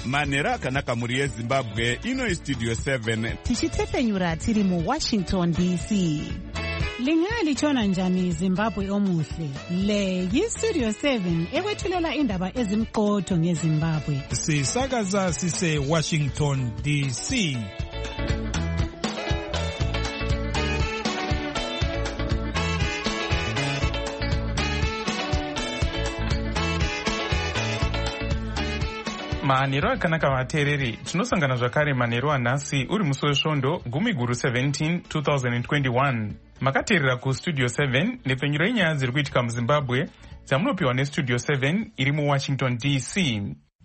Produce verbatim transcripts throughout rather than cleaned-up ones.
manhero akanaka muri yezimbabwe. Ino istudio seven tichitefenyura tiri muwashington D C. Lingalitshona njani Zimbabwe omuhle? Le yistudio seven ekwethulela indaba ezimqotho ngeZimbabwe. Sisakaza sise Washington D C. Manhero akanaka vateereri, tinosangana zvakare manhero anhasi uri musi wesvondo gumi guru seventeen twenty twenty-one. Makateerera kustudio seven nepfenyuro yenyaya dziri kuitika muZimbabwe dzamunopiwa nestudio seven iri muWashington D C.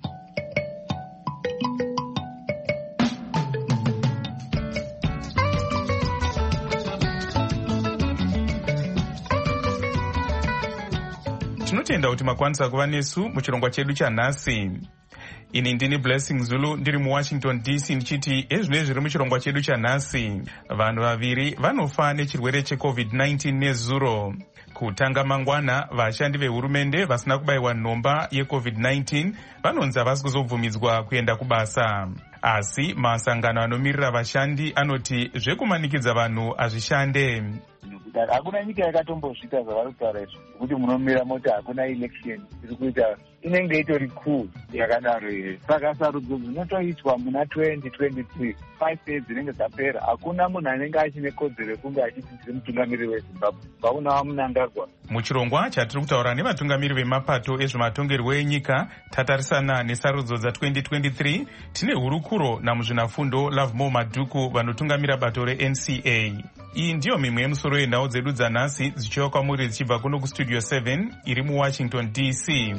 Tinotenda kuti makwanisa kuva nesu muchirongwa chedu chanhasi. Ini ndini Blessing Zulu ndiri muWashington D C ndichiti ezvino zviri muchirongwa chedu chanhasi. Vanhu vaviri vanofa nechirwere checovid nineteen nezuro. Kutanga mangwana, vashandi vehurumende vasina kubayiwa nhomba yecovid nineteen vanonzi havasi kuzobvumidzwa kuenda kubasa. Asi masangano anomirira vashandi anoti zvekumanikidza vanhu hazvishande. Hakuna nyika yakatombosvika zvavari kutaura izvo kuti munomira moti hakuna election iri kuita inenge itori cool yakadaro here. Saka sarudzo dzinotoitwa muna twenty twenty-three five days dzinenge dzapera, hakuna munhu anenge achine kodzero yekunge achiti ndiri mutungamiri weZimbabwe. Vauna vamunangagwa. Muchirongwa chatiri kutaura nevatungamiri vemapato ezvematongerwo enyika tatarisana nesarudzo dza-twenty twenty-three tine hurukuro namuzvinafundo Lovemore Madhuku vanotungamira bato reN C A. Iyi ndiyo mimwe yemusoro yenhau dzedu dzanhasi dzichiwa kwamuri dzichibva kuno kustudio seven iri muWashington D C.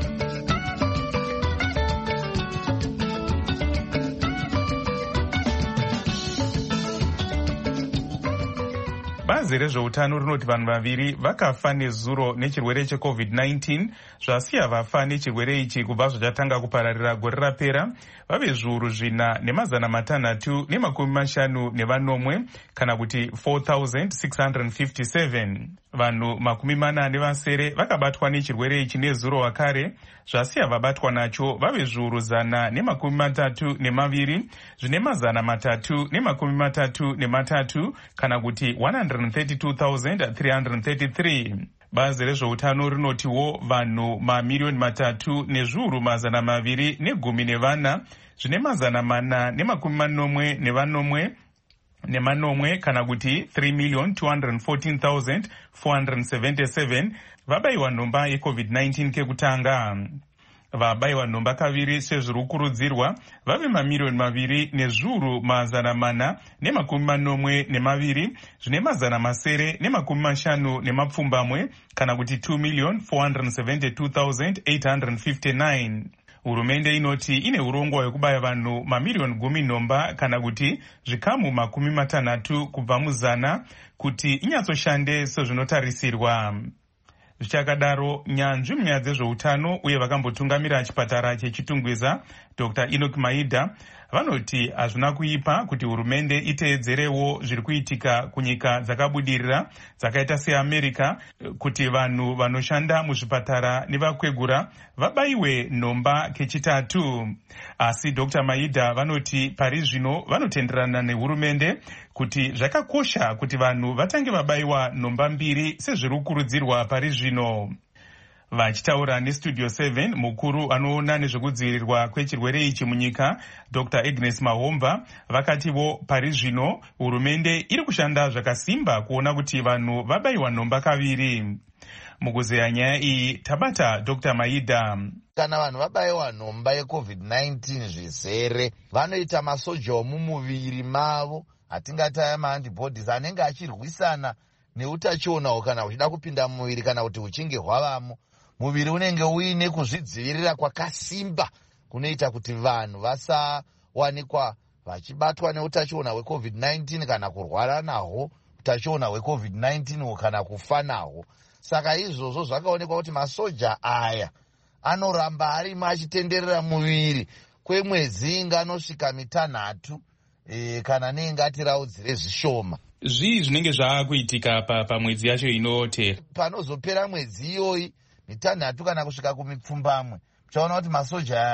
Bazi rezveutano rinoti vanhu vaviri vakafa nezuro nechirwere checovid nineteen zvasiya vafa nechirwere ichi kubva zvachatanga kupararira gore rapera vave zviuru zvina nemazana matanhatu nemakumi mashanu nevanomwe kana kuti four thousand six hundred fifty-seven. Vanhu makumi mana nevasere vakabatwa nechirwere ichi nezuro wakare, zvasiya vabatwa nacho vave zviuru zana nemakumi matatu nemaviri zvine mazana matatu nemakumi matatu nematatu kana kuti one hundred thirty-two thousand three hundred thirty-three. Bazi rezveutano rinotiwo vanhu mamiriyoni matatu nezviuru mazana maviri negumi nevana zvine mazana mana nemakumi manomwe nevanomwe nemanomwe kana kuti three million two hundred fourteen thousand four hundred seventy-seven vabayiwa nhomba yecovid nineteen kekutanga. Vabayiwa nhomba kaviri sezviri kukurudzirwa vave mamiriyoni maviri nezviuru mazana mana nemakumi manomwe nemaviri zvine mazana masere nemakumi mashanu nemapfumbamwe kana kuti two million four hundred seventy-two thousand eight hundred fifty-nine. Hurumende inoti ine urongwa hwekubaya vanhu mamiriyoni gumi nhomba kana kuti zvikamu makumi matanhatu kubva muzana kuti inyatsoshande sezvinotarisirwa. Zvichakadaro, nyanzvi munyaya dzezveutano uye vakambotungamira chipatara chechitungwiza Doctor Enoch Maida vanoti hazvina kuipa kuti hurumende iteedzerewo zviri kuitika kunyika dzakabudirira dzakaita seAmerica kuti vanhu vanoshanda muzvipatara nevakwegura vabayiwe nhomba kechitatu. Asi Doctor Maida vanoti pari zvino vanotenderana nehurumende kuti zvakakosha kuti vanhu vatange vabayiwa nhomba mbiri sezviri kukurudzirwa pari zvino. Vachitaura nestudio seven mukuru anoona nezvekudzivirirwa kwechirwere ichi munyika Doctor Agnes Mahomba vakativo pari zvino hurumende iri kushanda zvakasimba kuona kuti vanhu vabayiwa nhomba kaviri. Mukuzeya nyaya iyi tabata Doctor Maida. Kana vanhu vabayiwa nhomba yecovid nineteen zvizere vanoita masoja mumuviri mavo atingati aya maantibodies anenge achirwisana neutachiona kana uchida kupinda mumuviri kana kuti uchinge hwavamo. Muviri unenge uine kuzvidzivirira kwakasimba kunoita kuti vanhu vasawanikwa vachibatwa neutachiona hwecovid nineteen kana kurwara nahwo utachiona hwecovid nineteen kana kufa nahwo. Saka izvozvo zvakaonekwa kuti masoja aya anoramba arimo achitenderera muviri kwemwedzi inganosvika mitanhatu e, kana neingatiraudzire zvishoma. Zvii zvinenge zvaakuitika pamwedzi yacho inotera? Panozopera mwedzi iyoyi mitanhatu kana kusvika kumipfumbamwe uchaona kuti masoja aya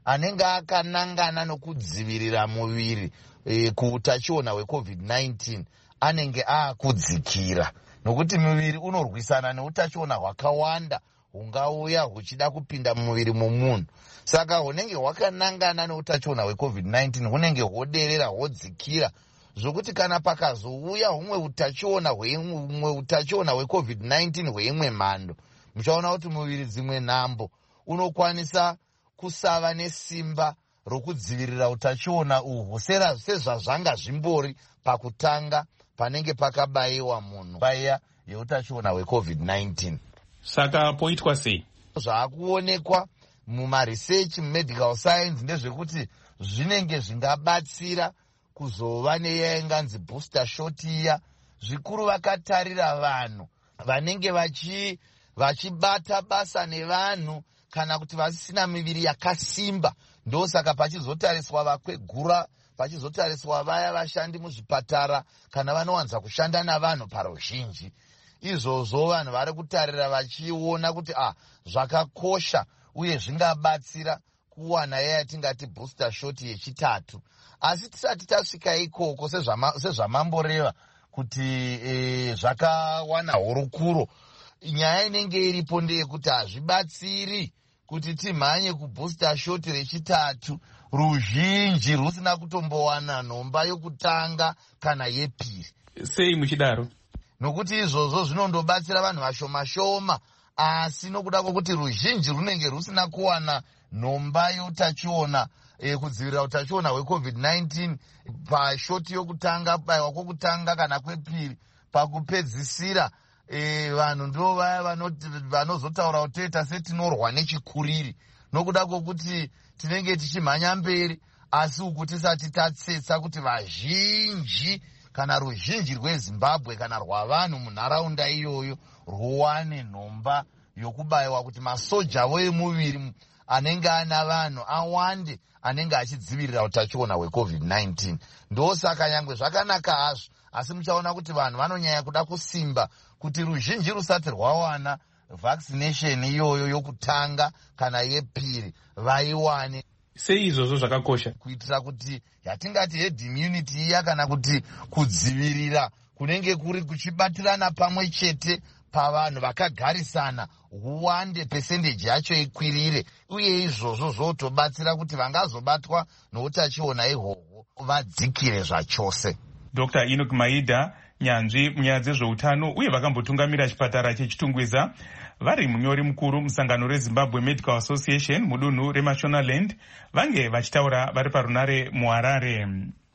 anenge akanangana nokudzivirira muviri e, kuutachiona hwecovid nineteen anenge aakudzikira, nokuti muviri unorwisana neutachiona hwakawanda hungauya huchida kupinda mumuviri momunhu. Saka hunenge hwakanangana neutachiona hwecovid nineteen hunenge hwoderera hwodzikira, zvokuti kana pakazouya humwe utachiona humwe utachiona hwecovid nineteen hweimwe mhando, muchaona kuti muviri dzimwe nhambo unokwanisa kusava nesimba rokudzivirira utachiona uhwu sezvazvanga zvimbori pakutanga panenge pakabayiwa munhu baya yeutachiona hwecovid nineteen. Saka poitwa sei? Zvaakuonekwa mumaresearch mumedical science ndezvekuti zvinenge zvingabatsira kuzova neyainganzi booster shot iya. Zvikuru vakatarira vanhu vanenge vachi vachibata basa nevanhu kana kuti vasina miviri yakasimba, ndosaka pachizotariswa vakwegura, pachizotariswa vaya vashandi muzvipatara kana vanowanza kushanda navanhu paruzhinji. Izvozvo vanhu vari kutarira vachiona kuti ah zvakakosha uye zvingabatsira kuwana yatingati booster shot yechitatu. Asi tisati tasvika ikoko sezvamamboreva kuti e, zvakawana hurukuro, nyaya inenge iripo ndeyekuti hazvibatsiri kuti timhanye kubooster shot rechitatu ruzhinji rusina kutombowana nhomba yokutanga kana yepiri. Sei muchidaro? Nokuti izvozvo zvinondobatsira vanhu vashoma-shoma, asi nokuda kwokuti ruzhinji runenge rusina kuwana nhomba youtachiona e, kudzivirira utachiona hwecovid nineteen pashoti yokutanga, bayiwa kwokutanga kana kwepiri. Pakupedzisira e, vanhu ndo vaya vanozotaura kuti toita setinorwa nechikuriri, nokuda kwokuti tinenge tichimhanya mberi, asi uku tisati tatsetsa kuti vazhinji kana ruzhinji rweZimbabwe kana rwavanhu munharaunda iyoyo ruwane nhomba yokubayiwa, kuti masojavo emuviri anenge ana vanhu awande anenge achidzivirira utachiona hwecovid nineteen. Ndosaka nyangwe zvakanaka hazvo, asi muchaona kuti vanhu vanonyanya kuda kusimba kuti ruzhinji rusati rwawana vaccination iyoyo yokutanga kana yepiri vaiwane. Sei izvozvo zvakakosha? Kuitira kuti yatingati herd immunity iya kana kuti kudzivirira kunenge kuri kuchibatirana pamwe chete pavanhu vakagarisana huwande, percentage yacho ikwirire, uye izvozvo zvotobatsira kuti vangazobatwa noutachiona ihwohwo vadzikire zvachose. Doctor Enoch Maida, nyanzvi munyaya dzezveutano uye vakambotungamira chipatara chechitungwiza, vari munyori mukuru musangano reZimbabwe Medical Association mudunhu reMashonaland, vange vachitaura vari parunare muHarare.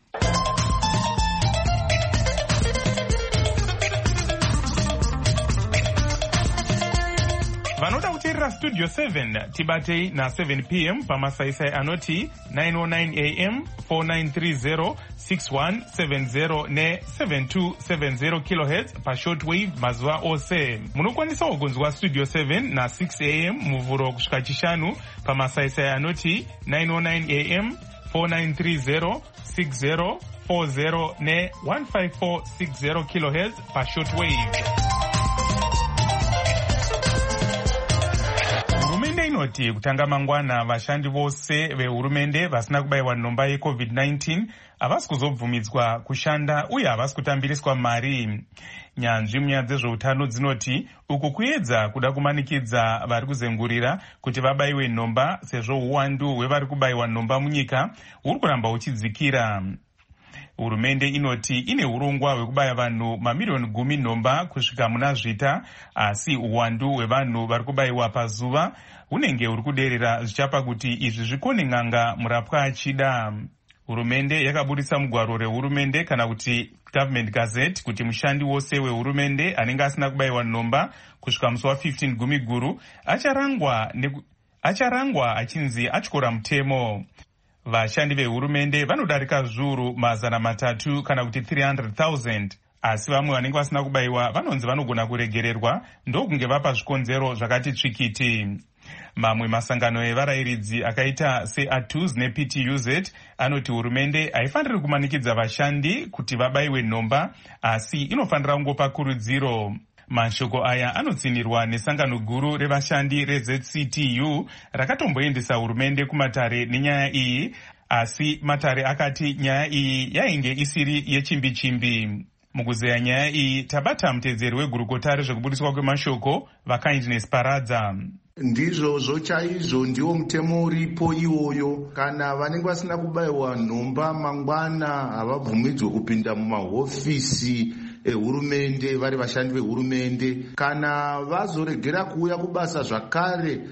Vanoda kuteerera Studio seven tibatei na seven p m pamasaisai anoti nine oh nine a m four nine three zero six one seven zero ne seven two seven zero kilohertz pashortwave mazuva ose. Munokwanisawo kunzwa Studio seven na six a m muvhuro kusvika chishanu pamasaisai anoti nine oh nine a m four nine three zero six zero four zero ne one five four six zero kilohertz pashortwave. Inoti kutanga mangwana vashandi vose vehurumende vasina kubayiwa nhomba yecovid nineteen havasi kuzobvumidzwa kushanda uye havasi kutambiriswa mari. Nyanzvi munyaya dzezveutano dzinoti uku kuedza kuda kumanikidza vari kuzengurira kuti vabayiwe nhomba, sezvo uwandu hwevari kubayiwa nhomba munyika huri kuramba huchidzikira. Hurumende inoti ine urongwa hwekubaya vanhu mamiliyoni gumi nhomba kusvika muna zvita, asi uwandu hwevanhu vari kubayiwa pazuva hunenge huri kuderera, zvichapa kuti izvi zvikone n'anga murapwa achida. Hurumende yakabudisa mugwaro rehurumende kana kuti Government Gazette kuti mushandi wose wehurumende anenge asina kubayiwa nhomba kusvika musi wa15 gumi guru acharangwa acharangwa achinzi atyora mutemo. Vashandi vehurumende vanodarika zviuru mazana matatu kana kuti three hundred thousand, asi vamwe vanenge vasina kubayiwa vanonzi vanogona kuregererwa ndokunge vapa zvikonzero zvakati tsvikiti. Mamwe masangano evarayiridzi akaita seA T U Z neP T U Z anoti hurumende haifaniri kumanikidza vashandi kuti vabayiwe nhomba, asi inofanira kungopa kurudziro. Mashoko aya anotsinirwa nesangano guru revashandi reZ C T U rakatomboendesa hurumende kumatare nenyaya iyi, asi matare akati nyaya iyi yainge isiri yechimbi-chimbi. Mukuzeya nyaya iyi tabata mutedzeri wegurukota rezvekubudiswa kwemashoko vaKindness Paradza. Ndizvozvo chaizvo, ndiwo mutemo uripo iwoyo. Kana vanenge vasina kubayiwa nhomba mangwana havabvumidzwe kupinda mumahofisi ehurumende vari vashandi vehurumende. Kana vazoregera kuuya kubasa zvakare,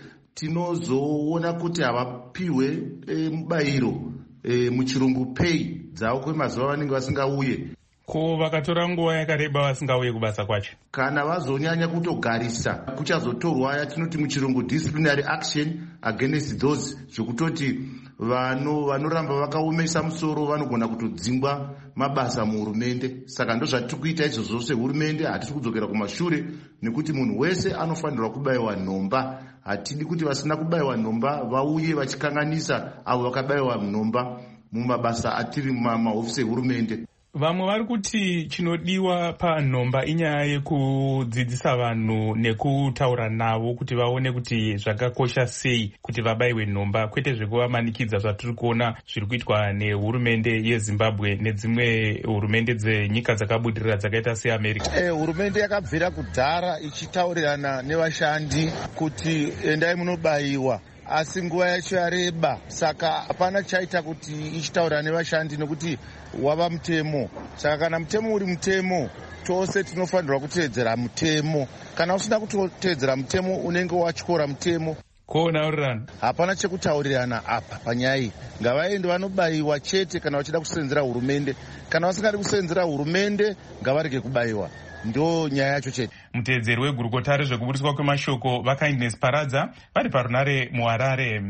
tinozoona kuti havapiwe e, mubayiro e, muchirungu pay dzavo kwemazuva vanenge vasingauye. Ko vakatora nguva yakareba vasingauye kubasa kwacho? Kana vazonyanya kutogarisa, kuchazotorwa yatinoti muchirungu disciplinary action against those, zvekutoti vano vanoramba vakaomesa musoro vanogona kutodzingwa mabasa muhurumende. Saka ndo zvatiri kuita izvozvo sehurumende. Hatisi kudzokera kumashure, nekuti munhu wese anofanirwa kubayiwa nhomba. Hatidi kuti vasina kubayiwa nhomba vauye vachikanganisa avo vakabayiwa nhomba mumabasa atiri mumahofisi ehurumende. Vamwe vari kuti chinodiwa panhomba inyaya yekudzidzisa vanhu nekutaura navo kuti vaone kuti zvakakosha sei kuti vabayiwe nhomba, kwete zvekuvamanikidza zvatiri kuona zviri kuitwa nehurumende yeZimbabwe nedzimwe hurumende dzenyika dzakabudirira dzakaita seAmerica. Eh, hurumende yakabvira kudhara ichitaurirana nevashandi kuti endai munobayiwa, asi nguva yacho yareba, saka hapana chaita kuti ichitaura nevashandi nekuti wava mutemo. Saka kana mutemo uri mutemo, tose tinofanirwa kuteedzera mutemo. Kana usina kuteedzera mutemo unenge watyora mutemo. Konaurirana hapana chekutaurirana apa panyaya iyi. Ngavaende vanobayiwa chete kana vachida kusenzera hurumende. Kana vasingadi kusenzera hurumende, ngavarege kubayiwa. Ndo nyaya yacho chete. Mutedzeri wegurukota rezvekubudiswa kwemashoko vaKindness Paradza vari parunare muHarare.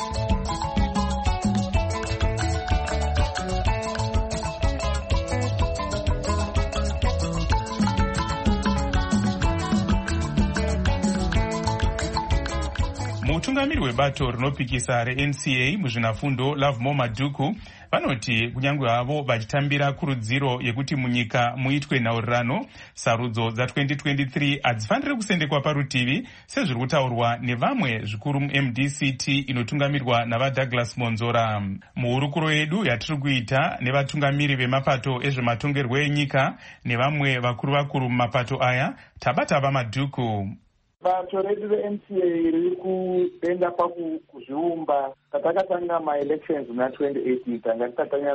Mutungamiri webato rinopikisa reN C A muzvinafundo Lovemore Madhuku vanoti kunyange havo vachitambira kurudziro yekuti munyika muitwe nhaurirano, sarudzo dza-twenty twenty-three hadzifaniri kusendekwa parutivi sezviri kutaurwa nevamwe zvikuru muM D C T inotungamirwa navaDouglas Monzora. Muhurukuro yedu yatiri kuita nevatungamiri vemapato ezvematongerwo enyika nevamwe vakuru vakuru mumapato aya, tabata vaMadhuku. Bato redu reN C A riri kuenda pakuzviumba. Patakatanga ma-elections muna twenty eighteen tanga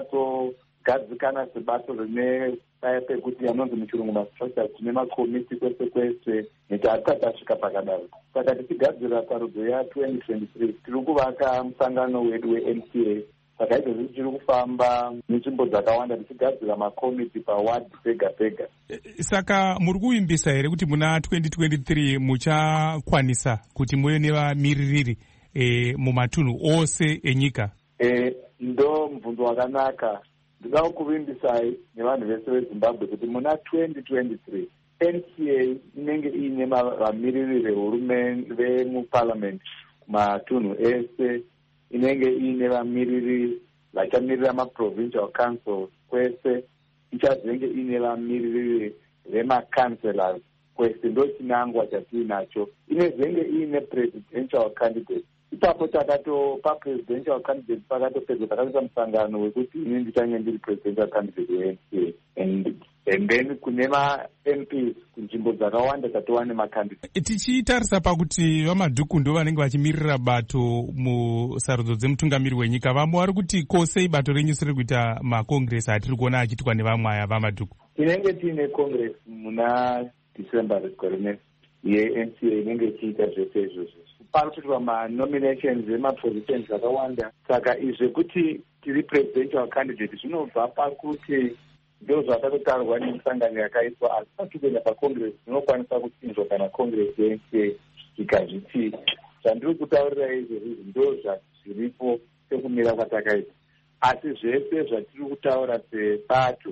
tikatanyatsogadzikana sebato rine paya pekuti anonzi muchirungu mastructures, tine makomiti kwese kwese netatati tasvika pakadaro. Saka tichigadzira sarudzo ya-twenty twenty-three tiri kuvaka musangano wedu weN C A. Saka izvozvi tiri kufamba nenzvimbo dzakawanda tichigadzira makomiti paward pega pega. Saka muri kuimbisa here kuti muna twenty twenty-three muchakwanisa kuti muve nevamiririri e, mumatunhu ose enyika? E, ndo mubvunzo wakanaka. Ndinoda kuvimbisai nevanhu vese veZimbabwe kuti muna twenty twenty-three N C A inenge iine vamiririri vehurumende vemuparliament kumatunhu ese, inenge iine vamiriri vachamirira maprovincial councils kwese, ichazenge iine vamiriri vemacancelors kwese. Ndo chinangwa chatiinacho. Inezenge iine presidential candidates. Ipapo takato papresidential candidates pakatopedza takaita musangano wekuti ini ndichange ndiri presidential candidate weN C A, and and then kune ma-M Ps kunzvimbo dzakawanda dzatova nemacandidate. Tichitarisa pakuti vaMadhuku ndo vanenge vachimirira bato musarudzo dzemutungamiri wenyika, vamwe vari kuti kosei bato renyu siri kuita makongresi atiri kuona achiitwa nevamwe aya vaMadhuku? Tinenge tiine congress muna December regore yeN C A inenge ichiita zvese izvozvo. Panoitwa ma-nominations emapositions akawanda. Saka izvekuti tiri presidential candidate zvinobva pakuti ndo zvakatotarwa nemisangano yakaitwa, asi patikuenda pacongress zvinokwanisa kuchinjwa kana congress yeN C A ikazviti. Zvandiri kutaurira izvozvi ndo zviripo sekumira kwatakaita, asi zvese zvatiri kutaura sebato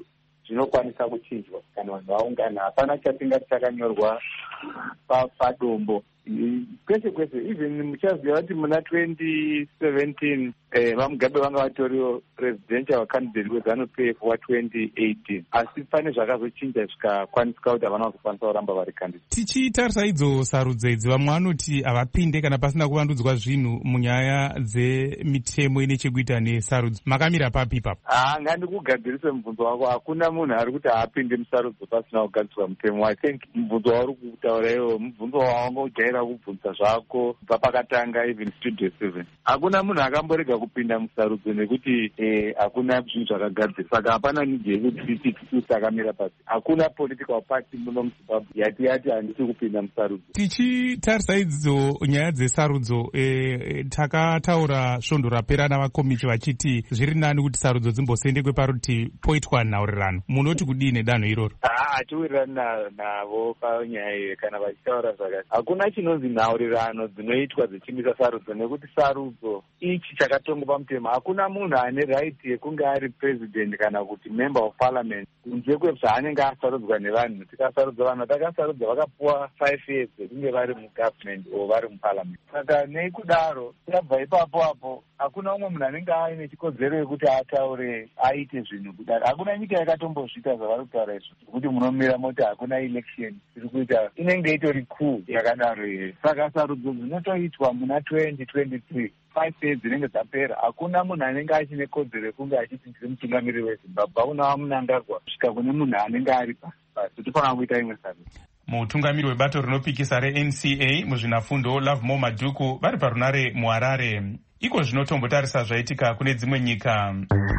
zvinokwanisa kuchinjwa kana vanhu vaungana. Hapana chatingati chakanyorwa padombo kwese kwese even muchaziva kuti muna twenty seventeen vamugabe vanga vatoriwo presidential candidate weZANU-P F wa twenty eighteen asi pane zvakazochinja zvikakwanisika kuti havana kukwanisa kuramba vari candidate. Tichitarisa idzo sarudzo idzi vamwe vanoti havapinde kana pasina kuvandudzwa zvinhu munyaya dzemitemo ine chekuita nesarudzo. Makamira papi ipapo? Ah, ngandikugadzirise mubvunzo wako. Hakuna munhu ari kuti haapinde musarudzo pasina kugadzirwa mutemo. I think mubvunzo wauri kutaura iwo mubvunzo wawanga ujaira kubvunza zvako kubva pakatanga even studio seven. Hakuna munhu akamborega kupinda musarudzo nekuti hakuna zvinhu zvakagadzirwa. Saka hapana niji yekuti titi takamira pasi. Hakuna political party muno muZimbabwe yati yati handisi kupinda musarudzo. Tichitarisa idzo nyaya dzesarudzo, takataura svondo rapera navakomichi vachiti zviri nani kuti sarudzo dzimbosendekwe parutivi poitwa nhaurirano. Munoti kudini danho iroro? Hatiwirirani navo panyaya iyi kana vachitaura zvakati. Hakuna chinonzi nhaurirano dzinoitwa dzichimisa sarudzo nekuti sarudzo ichi chakatongo pamutemo. Hakuna munhu ane right yekunge ari president kana kuti member of parliament kunze kwezvaanenge asarudzwa nevanhu. Tikasarudza vanhu takasarudza vakapuwa five years yekunge vari mugovernment o vari muparliament. Saka nekudaro tabva ipapo apo hakuna umwe munhu anenge aine chikodzero yekuti ataure aite zvinhu kudaro. Hakuna nyika yakatombozvita zvavari kutaura izvo kuti munomira moti hakuna election iri kuita inenge itori coup yakadaro here. Saka sarudzo dzinotoitwa muna twenty twenty-three five years dzinenge dzapera. Hakuna munhu anenge achine kodzero yekunge achiti ndiri mutungamiriri weZimbabwe. Hakuna wamunangarwa kusvika kune munhu anenge ari pasi. Tofanira kuita imwe sarudzo. Mutungamiri webato rinopikisa reN C A muzvinafundo Lovemore Madhuku vari parunare muHarare. Iko zvinotombotarisa zvaitika kune dzimwe nyika.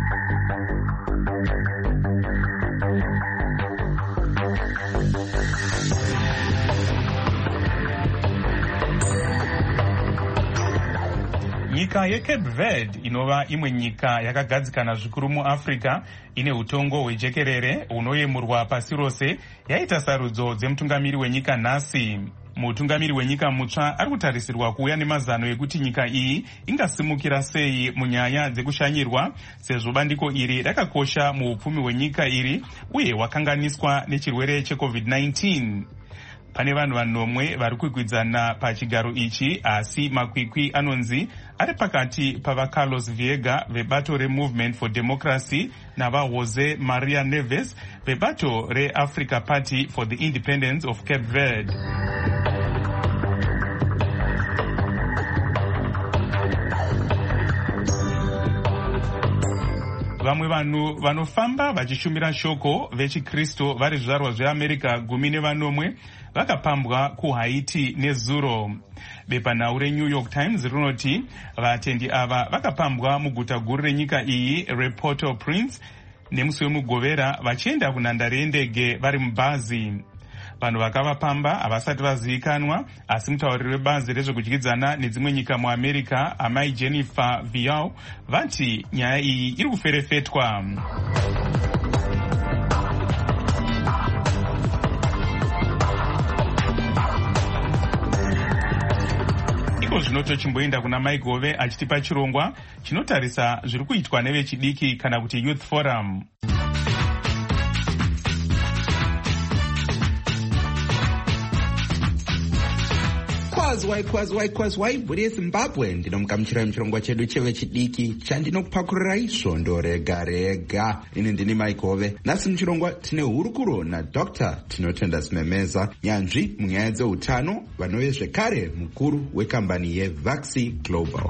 Nyika yeCape Verde inova imwe nyika yakagadzikana zvikuru muAfrica ine utongo hwejekerere hunoyemurwa pasi rose yaita sarudzo dzemutungamiri wenyika nhasi. Mutungamiri wenyika mutsva ari kutarisirwa kuuya nemazano ekuti nyika iyi ingasimukira sei munyaya dzekushanyirwa sezvo bandiko iri rakakosha muupfumi hwenyika iri uye hwakanganiswa nechirwere checovid nineteen. Pane vanhu vanomwe vari kukwikwidzana pachigaro ichi, asi makwikwi anonzi ari pakati pavaCarlos Viega vebato reMovement for Democracy navaJose Maria Neves vebato reAfrica Party for the Independence of Cape Verde. Vamwe vanhu vanofamba vachishumira shoko vechiKristu vari zvizvarwa zveAmerica gumi nevanomwe vakapambwa kuHaiti nezuro. Bepanhau reNew York Times rinoti vatendi ava vakapambwa muguta guru renyika iyi rePort-au-Prince nemusi wemugovera vachienda kunhandare yendege vari mubhazi. Vanhu vakavapamba havasati vazivikanwa, asi mutauriri webazi rezvekudyidzana nedzimwe nyika muAmerica amai Jennifer Viau vati nyaya iyi iri kuferefetwa. Iko zvinotochimboenda kuna Mike Gove achitipa chirongwa chinotarisa zviri kuitwa nevechidiki kana kuti Youth Forum. Kwazwai kwazwai kwazwai buri yeZimbabwe, ndinomugamuchirai muchirongwa chedu chevechidiki chandinokupakurirai svondo rega rega. Ini ndini Mike Gove. Nhasi muchirongwa tine hurukuro naDr Tinotenda Simemeza, nyanzvi munyaya dzeutano, vanove zvekare mukuru wekambani yeVaxi Global.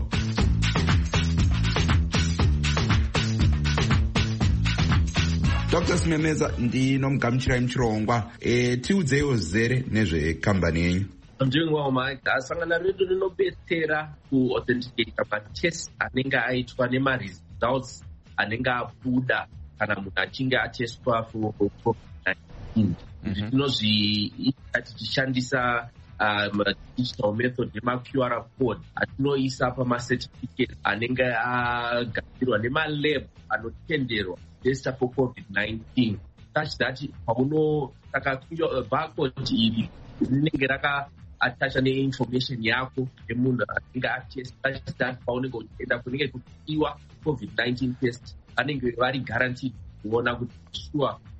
Doctor Simemeza, ndinomugamuchirai muchirongwa. E, tiudzeiwo zere nezvekambani yenyu. I'm doing well, Mike. Asangana redu rinobetsera ku-authenticate matest anenge aitwa nema-results anenge abuda kana munhu achinge atestwa for covid nineteen. Tinozviita tichishandisa um, digital method nema-Q R code atinoisa pama-certificate anenge agadzirwa nema-lab anotenderwa testa for covid nineteen. Such that pauno saka barcode iri rinenge raka attach ne information yako emunhu anenge atesta paunenge uchienda kunenge kuchiiwa covid nineteen test vanenge vari guaranteed kuona kuti sure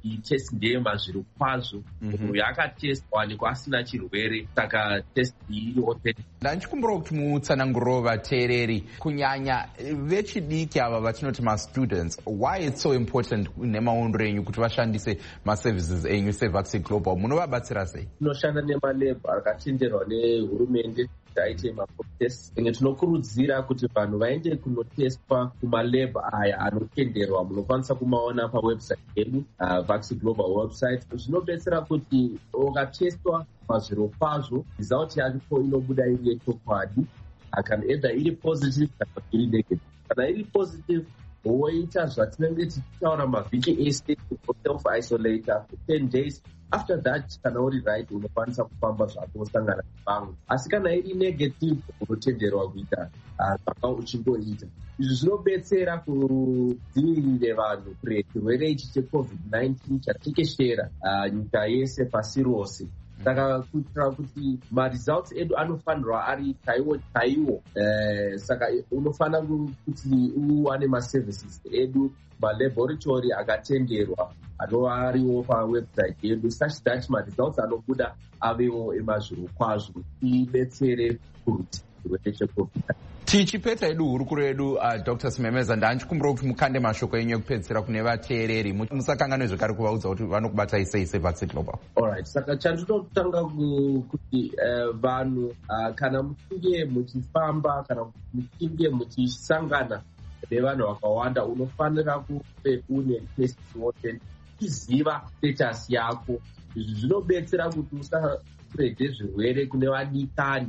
iyi test ndeyemazviro kwazvo. Munhu uyu akatestwa nekwasina chirwere, saka test iyi iri authentic. Ndanchikumbura kuti mutsananguro vateereri kunyanya vechidiki ava vatinoti mastudents, why it's so important nemaondo enyu kuti vashandise maservices enyu seVaccine Global, munovabatsira sei? Tinoshanda nemalab akatenderwa nehurumende aite mapotest. Enge tinokurudzira kuti vanhu vaende kunotestwa kumalab aya anotenderwa. Munokwanisa kumaona pawebsite yedu, uh, Vaccine Global website. Zvinobetsera kuti ukatestwa mazviro kwazvo, result yako inobuda iri yechokwadi, kana either iri positive kana iri negative. Kana iri positive, woita zvatinenge tichitaura mavhiki ese, self isolate for ten days. After that, kana uri right, unokwanisa kufamba zvako usangana nevamwe. Asi kana iri negative, unotenderwa kuita zvaka uchingoita. Izvi zvinobetsera kudzivirire vanhu kure chirwere ichi checovid nineteen chatekeshera nyika yese pasi rose. Saka kuitira kuti maresults edu anofanirwa ari chaiwo chaiwo. Saka unofanira kuti uwane maservices edu, malaboratory akatenderwa anova ariwo pawebsite yedu, such that maresults anobuda avewo emazviro kwazvo, ibetsere kurwisa chirwere checovid. Tichipedza edu hurukuro yedu, uh, Doctor Simemeza, ndanchikumbura kuti mukande mashoko enyu ekupedzisira kune vateereri, musakanganwe zvekare kuvaudza kuti vanokubatai sei seVaccine Global. Alright, saka chandinotanga kuti uh, vanhu uh, kana muchinge muchifamba kana muchinge muchisangana nevanhu vakawanda, unofanira kunge une test wote, uchiziva status yako. Izvi zvinobetsera kuti usaspread zvirwere kune vadikani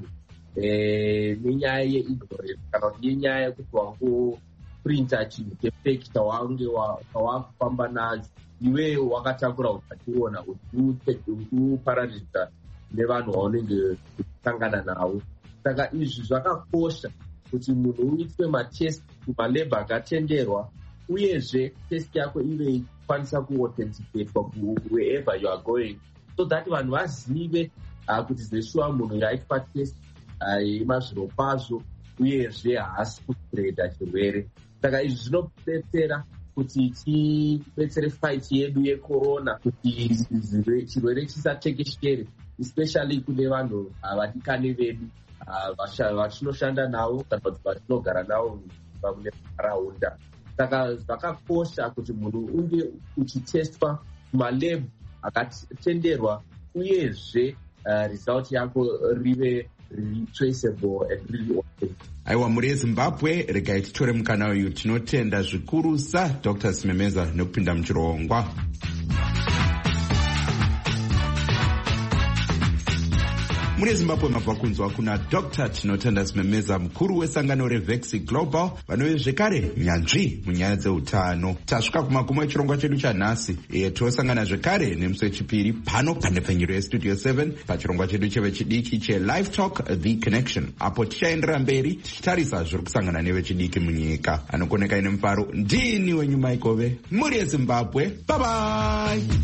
nenyaya yeignorance kana kuti nenyaya yekuti wangoprinta chinhu chefake chawange wawakufamba nacho, iwe wakatakura utachiona uchiupararidza nevanhu vaunenge uchisangana navo. Saka izvi zvakakosha kuti munhu uitwe matest kumalab akatenderwa, uyezve test yako ive ikwanisa kuauthenticatwa wherever you are going, so that vanhu vazive kuti zveshuwa munhu yaitwa test yemazviro kwazvo, uyezve haasi kuspreda chirwere. Saka izvi zvinobetsera kuti tibetsere fight yedu yecorona, kuti chirwere chisatekeshere, especially kune vanhu vadikani vedu vatinoshanda navo kana kuti vatinogara navo mune nharaunda. Saka zvakakosha kuti munhu unge uchitestwa kumalab akatenderwa, uyezve uh, result yako rive traceable and really authentic. Aiwa, muri eZimbabwe, regai titore mukana uyu. Tinotenda zvikuru sa Doctor Simemeza nekupinda muchirongwa. Muri eZimbabwe mabva kunzwa kuna Doctor Tinotenda Simemeza, mukuru wesangano reVaccine Global, vanove zvekare nyanzvi munyaya dzeutano. Tasvika kumagumo echirongwa chedu chanhasi. E, tosangana zvekare nemusi wechipiri pano panepfenyuro yestudio seven pachirongwa chedu chevechidiki cheLive Talk The Connection, apo tichaendera mberi tichitarisa zviri kusangana nevechidiki munyika. Anokoneka ine mufaro ndini wenyu Maikove, muri eZimbabwe. Bye bye.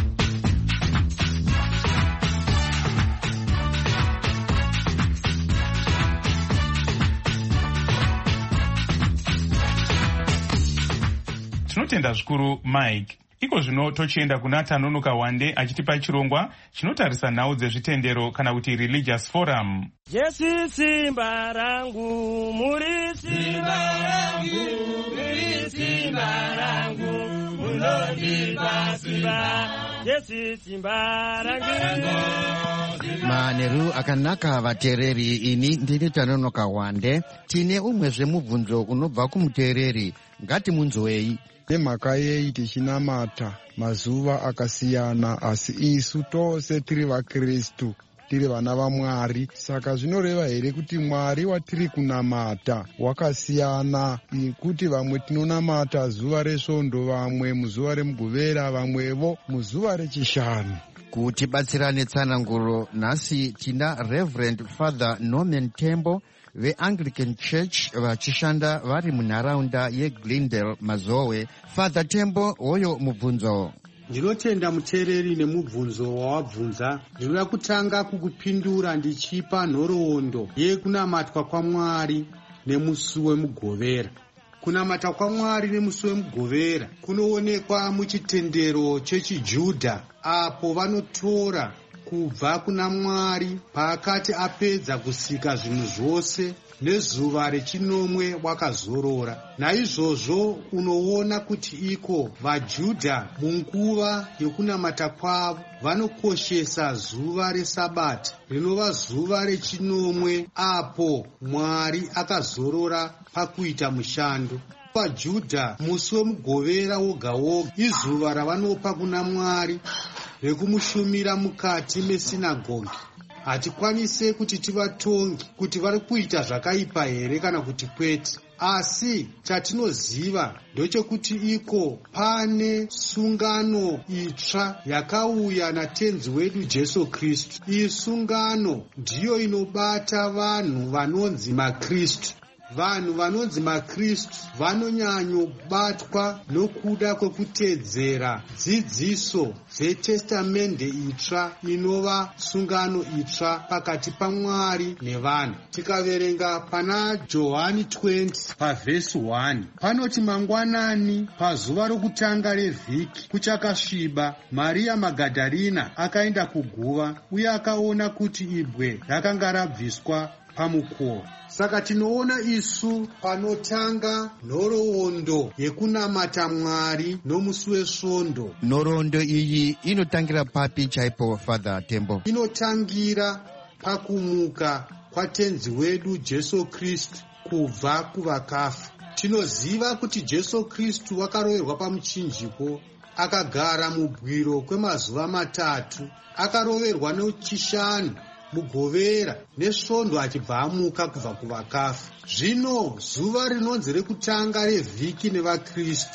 Tinotenda zvikuru Mike. Iko zvino tochienda kuna Tanonoka Wande achitipa chirongwa chinotarisa nhau dzezvitendero kana kuti religious forum. Jesu simba rangu, muri simba rangu, muri simba rangu, munondipa simba. Jesu simba rangu. Maneru akanaka vateereri, ini ndini Tanonoka Wande. Tine umwezve mubvunzo unobva kumuteereri, ngati munzwei. Nemhaka yei tichinamata mazuva akasiyana, asi isu tose tiri vaKristu, tiri vana vaMwari. Saka zvinoreva here kuti Mwari watiri kunamata wakasiyana, kuti vamwe tinonamata zuva resvondo, vamwe muzuva remugovera, vamwevo muzuva rechishanu. Kuti batsirane tsananguro, nhasi tina Reverend Father Norman Tembo veAnglican Church vachishanda vari munharaunda yeGlendale Mazowe. Father Tembo, hoyo mubvunzo. Ndinotenda muteereri nemubvunzo wawabvunza. Ndinoda kutanga kukupindura ndichipa nhoroondo yekunamatwa kwaMwari nemusi wemugovera. kunamata kwaMwari nemusi wemugovera kunoonekwa muchitendero chechijudha, apo vanotora kubva kuna Mwari paakati apedza kusika zvinhu zvose nezuva rechinomwe wakazorora. Naizvozvo unoona kuti iko vaJudha munguva yokunamata kwavo vanokoshesa zuva resabata rinova zuva rechinomwe, apo Mwari akazorora pakuita mushando. VaJudha musi wemugovera woga woga izuva ravanopa kuna Mwari rekumushumira mukati mesinagogi. Hatikwanise kuti tivatongi kuti vari kuita zvakaipa here kana kuti kwete, asi chatinoziva ndechekuti iko pane sungano itsva yakauya natenzi wedu Jesu Kristu. Iyi sungano ndiyo inobata vanhu vanonzi maKristu. Vanhu vanonzi maKristu vanonyanyobatwa nokuda kwekutedzera dzidziso dzetestamende itsva inova sungano itsva pakati paMwari nevanhu. Tikaverenga pana Johani twenty pavhesi one panoti, mangwanani pazuva rokutanga revhiki kuchakasviba, Mariya Magadharina akaenda kuguva uye akaona kuti ibwe rakanga rabviswa pamukova. Saka tinoona isu panotanga nhoroondo yekunamata Mwari nomusi wesvondo. Nhoroondo iyi inotangira papi chaipo, Father Tembo? Inotangira pakumuka kwatenzi wedu Jesu Kristu kubva kuvakafa. Tinoziva kuti Jesu Kristu wakaroverwa pamuchinjiko, akagara mubwiro kwemazuva matatu, akaroverwa nechishanu mugovera nesvondo achibva amuka kubva kuvakafa. Zvino zuva rinonzi rekutanga revhiki nevaKristu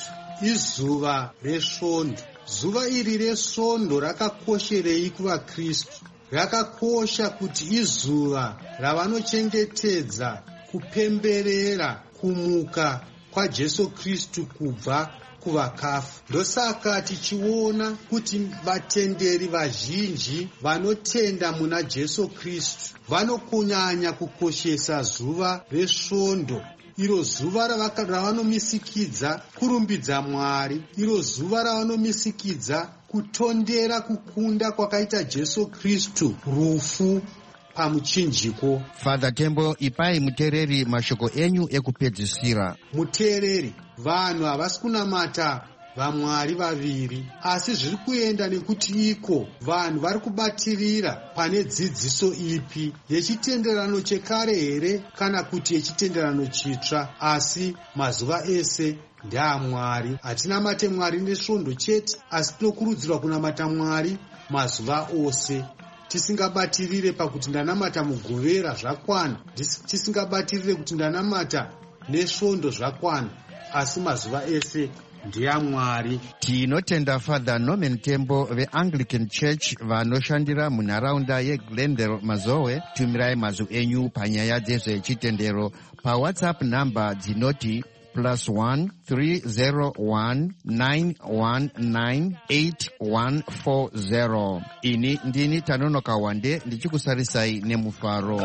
izuva resvondo. Zuva iri resvondo rakakosherei kuvaKristu? Rakakosha kuti izuva ravanochengetedza kupemberera kumuka kwaJesu Kristu kubva kuvakafa. Ndosaka tichiona kuti vatenderi vazhinji vanotenda muna Jesu Kristu vanokunyanya kukoshesa zuva resvondo, iro zuva ravanomisikidza kurumbidza Mwari, iro zuva ravanomisikidza kutondera kukunda kwakaita Jesu Kristu rufu pamuchinjiko. Father Tembo, ipai mutereri mashoko enyu ekupedzisira. Mutereri, vanhu havasi kunamata vaMwari vaviri, asi zviri kuenda nekuti iko vanhu vari kubatirira pane dzidziso ipi, yechitenderano chekare here kana kuti yechitenderano chitsva. Asi mazuva ese ndeaMwari. Hatinamate Mwari nesvondo chete, asi tinokurudzirwa kunamata Mwari mazuva ose. Tisingabatirire pakuti ndanamata mugovera zvakwana, tisingabatirire kuti ndanamata nesvondo zvakwana, asi mazuva ese ndiyaMwari. Tinotenda Father Norman Tembo veAnglican Church vanoshandira munharaunda yeGlendale Mazowe. Tumirai mazwi enyu panyaya dzezvechitendero paWhatsApp namba dzinoti plus one three zero one nine one nine eight one four zero. Ini ndini Tanonoka Wande ndichikusarisai nemufaro.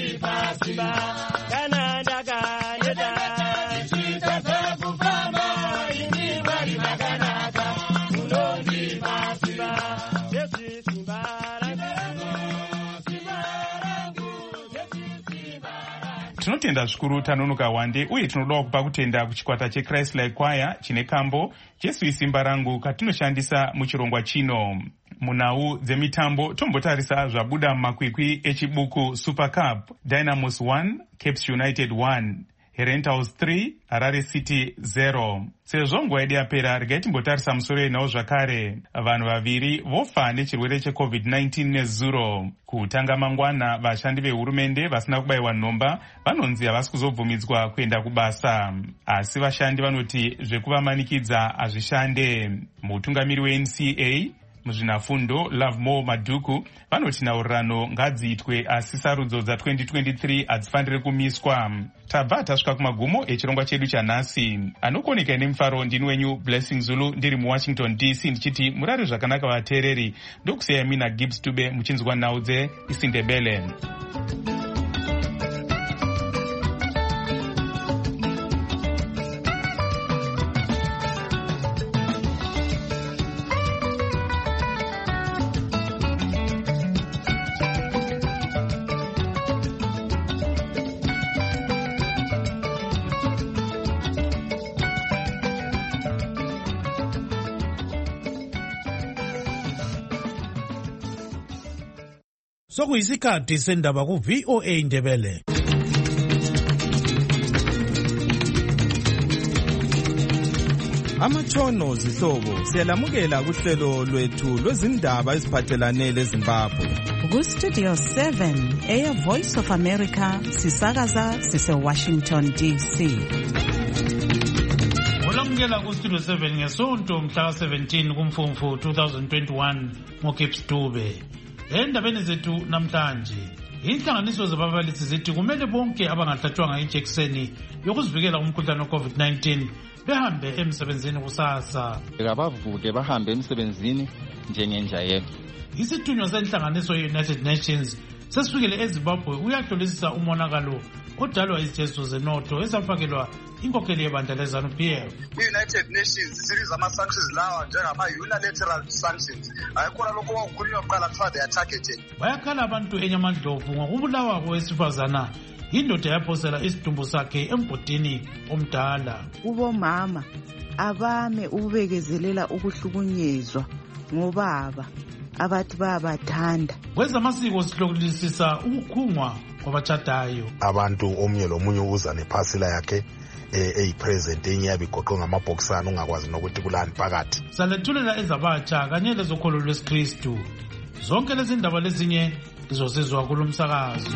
Tinotenda zvikuru Tanonoka Wande, uye tinoda kupa kutenda kuchikwata cheChrist Like Choir chine kambo Jesu isimba rangu katinoshandisa muchirongwa chino. Munhau dzemitambo tombotarisa zvabuda mumakwikwi echibuku Super Cup. Dynamos one, Cape United one, Herentals three, Harare City zero. Sezvo nguva yedu yapera, regai timbotarisa musoro yenhau zvakare. Vanhu vaviri vofa nechirwere checovid nineteen nezuro. Kutanga mangwana, vashandi vehurumende vasina kubayiwa nhomba vanonzi havasi kuzobvumidzwa kuenda kubasa. Asi vashandi vanoti zvekuvamanikidza hazvishande. Mutungamiri weN C A muzvinafundo Lovemore Madhuku vanoti nhaurirano ngadziitwe, asi sarudzo dza twenty twenty-three hadzifaniri kumiswa. Tabva tasvika kumagumo echirongwa chedu chanhasi. Anokoneka nemufaro ndini wenyu Blessing Zulu ndiri muWashington D C ndichiti murare zvakanaka vateereri. Ndokusiyai mina Gibbs Tube muchinzwa nhau dzeIsindebele. Sokuyisikhathi sendaba ku V O A Indebele. Amatshono zihlobo siyalamukela kuhlelo lwethu lwezindaba eziphathelane leZimbabwe. Ku Studio seven eya Voice of America sisakaza sise Washington D C. Olamukela ku Studio seven ngesonto mhla seventeen kuMfumfu twenty twenty-one ngoKips Dube. Endabeni zethu namhlanje inhlanganiso zababalisi zithi kumele bonke abangahlatshwanga ijekiseni yokuzivikela kumkhuhlane we-COVID nineteen behambe emsebenzini kusasa. Abavuke bahambe emsebenzini njengenjayelo. Isithunywa senhlanganiso ye-United Nations sesifikele eZimbabwe uyahlolisisa umonakalo odalwa izijezo zenotho ezafakelwa inkokheli yebandla leZANU P F. I-United Nations series ama-sanctions lawa njengama-unilateral sanctions ayikhona lokho kwakukhulunywa kuqala kuthiwa they are targeted. Bayakhala abantu enyamandlovu ngokubulawa kowesifazana indoda yaphosela isidumbu sakhe emgodini omdala. Ubomama abame ukubekezelela ukuhlukunyezwa ngobaba abathi bayabathanda. Kwezamasiko sihlolisisa ukukhungwa kwabatshadayo. Abantu omunye lomunye uza nephasila yakhe eyipresent enyabe igoqwe ngamabhokisana ungakwazi nokuthi kulani phakathi. Salethulela ezabatsha kanye lezokholo lwesikristu. Zonke lezi ndaba lezinye lizosizwa kulomsakazo.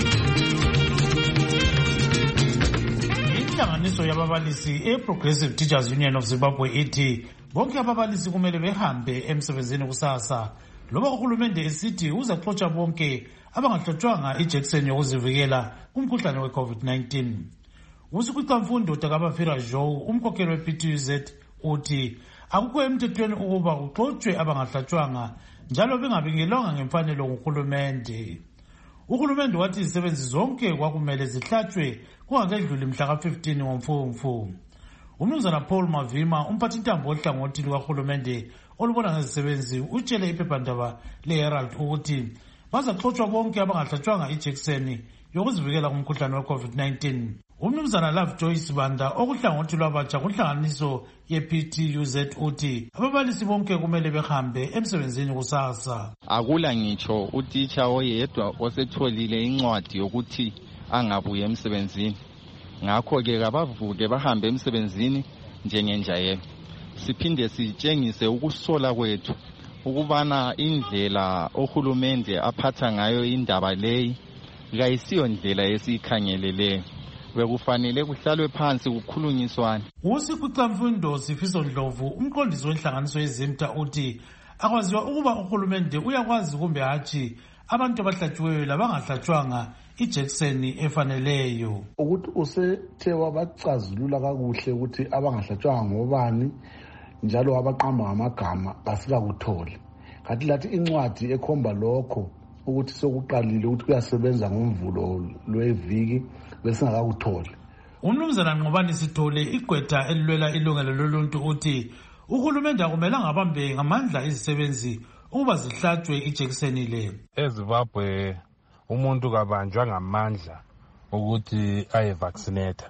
Inhlanganiso yababalisi e-Progressive Teachers Union of Zimbabwe ithi bonke ababalisi kumele behambe emsebenzini kusasa. Loba uhulumende esithi uzaxotsha bonke abangahlotshwanga ijekiseni yokuzivikela kumkhuhlane we-COVID nineteen. Usikwicamfundo takabafira Joe umkhokheli we-P T U Z uthi akukho emthethweni ukuba uxotshwe abangahlatshwanga njalo bengabingelwanga ngemfanelo nguhulumende. Uhulumende wathi izisebenzi zonke kwakumele zihlatshwe kungakedluli mhla ka fifteen ngoMfumfu. Umnumzana Paul Mavima umphathintambo ohlangothi lukahulumende olubona ngezisebenzi utshele iphephandaba le-Herald ukuthi bazaxotshwa bonke abangahlatshwanga ijekiseni yokuzivikela kumkhuhlane we-COVID nineteen. Umnumzana Love Joyce Banda okuhlangothi lwabatsha kunhlanganiso ye-P T U Z uthi ababalisi bonke kumele behambe emsebenzini kusasa. Akula ngitsho utitsha oyedwa osetholile incwadi yokuthi angabuye emsebenzini. Ngakho-ke kabavuke bahambe emsebenzini njengenjayelo. Siphinde sitshengise ukusola kwethu ukubana indlela ohulumende aphatha ngayo indaba leyi kayisiyo ndlela esiyikhangeleleyo. Bekufanele kuhlalwe phansi kukhulunyiswane. Usikwicamfundo Sifiso Ndlovu umqondisi wenhlanganiso yeZimta uthi akwaziwa ukuba uhulumende uyakwazi kumbe hatshi abantu abahlatshiweyo labangahlatshwanga ijekiseni efaneleyo. Ukuthi usethe wabacazulula kakuhle ukuthi abangahlatshwanga ngobani njalo abaqamba ngamagama basikakuthole. Kanti lathi incwadi ekhomba lokho ukuthi sokuqalile ukuthi kuyasebenza ngomvulo lweviki besingakakutholi. Umnumzana Nqobani Sithole igqwetha elilwela ilungelo loluntu uthi uhulumende akumelanga abambe ngamandla izisebenzi ukuba zihlatshwe ijekiseni le. eZimbabwe umuntu kabanjwa ngamandla ukuthi aye vaccinate.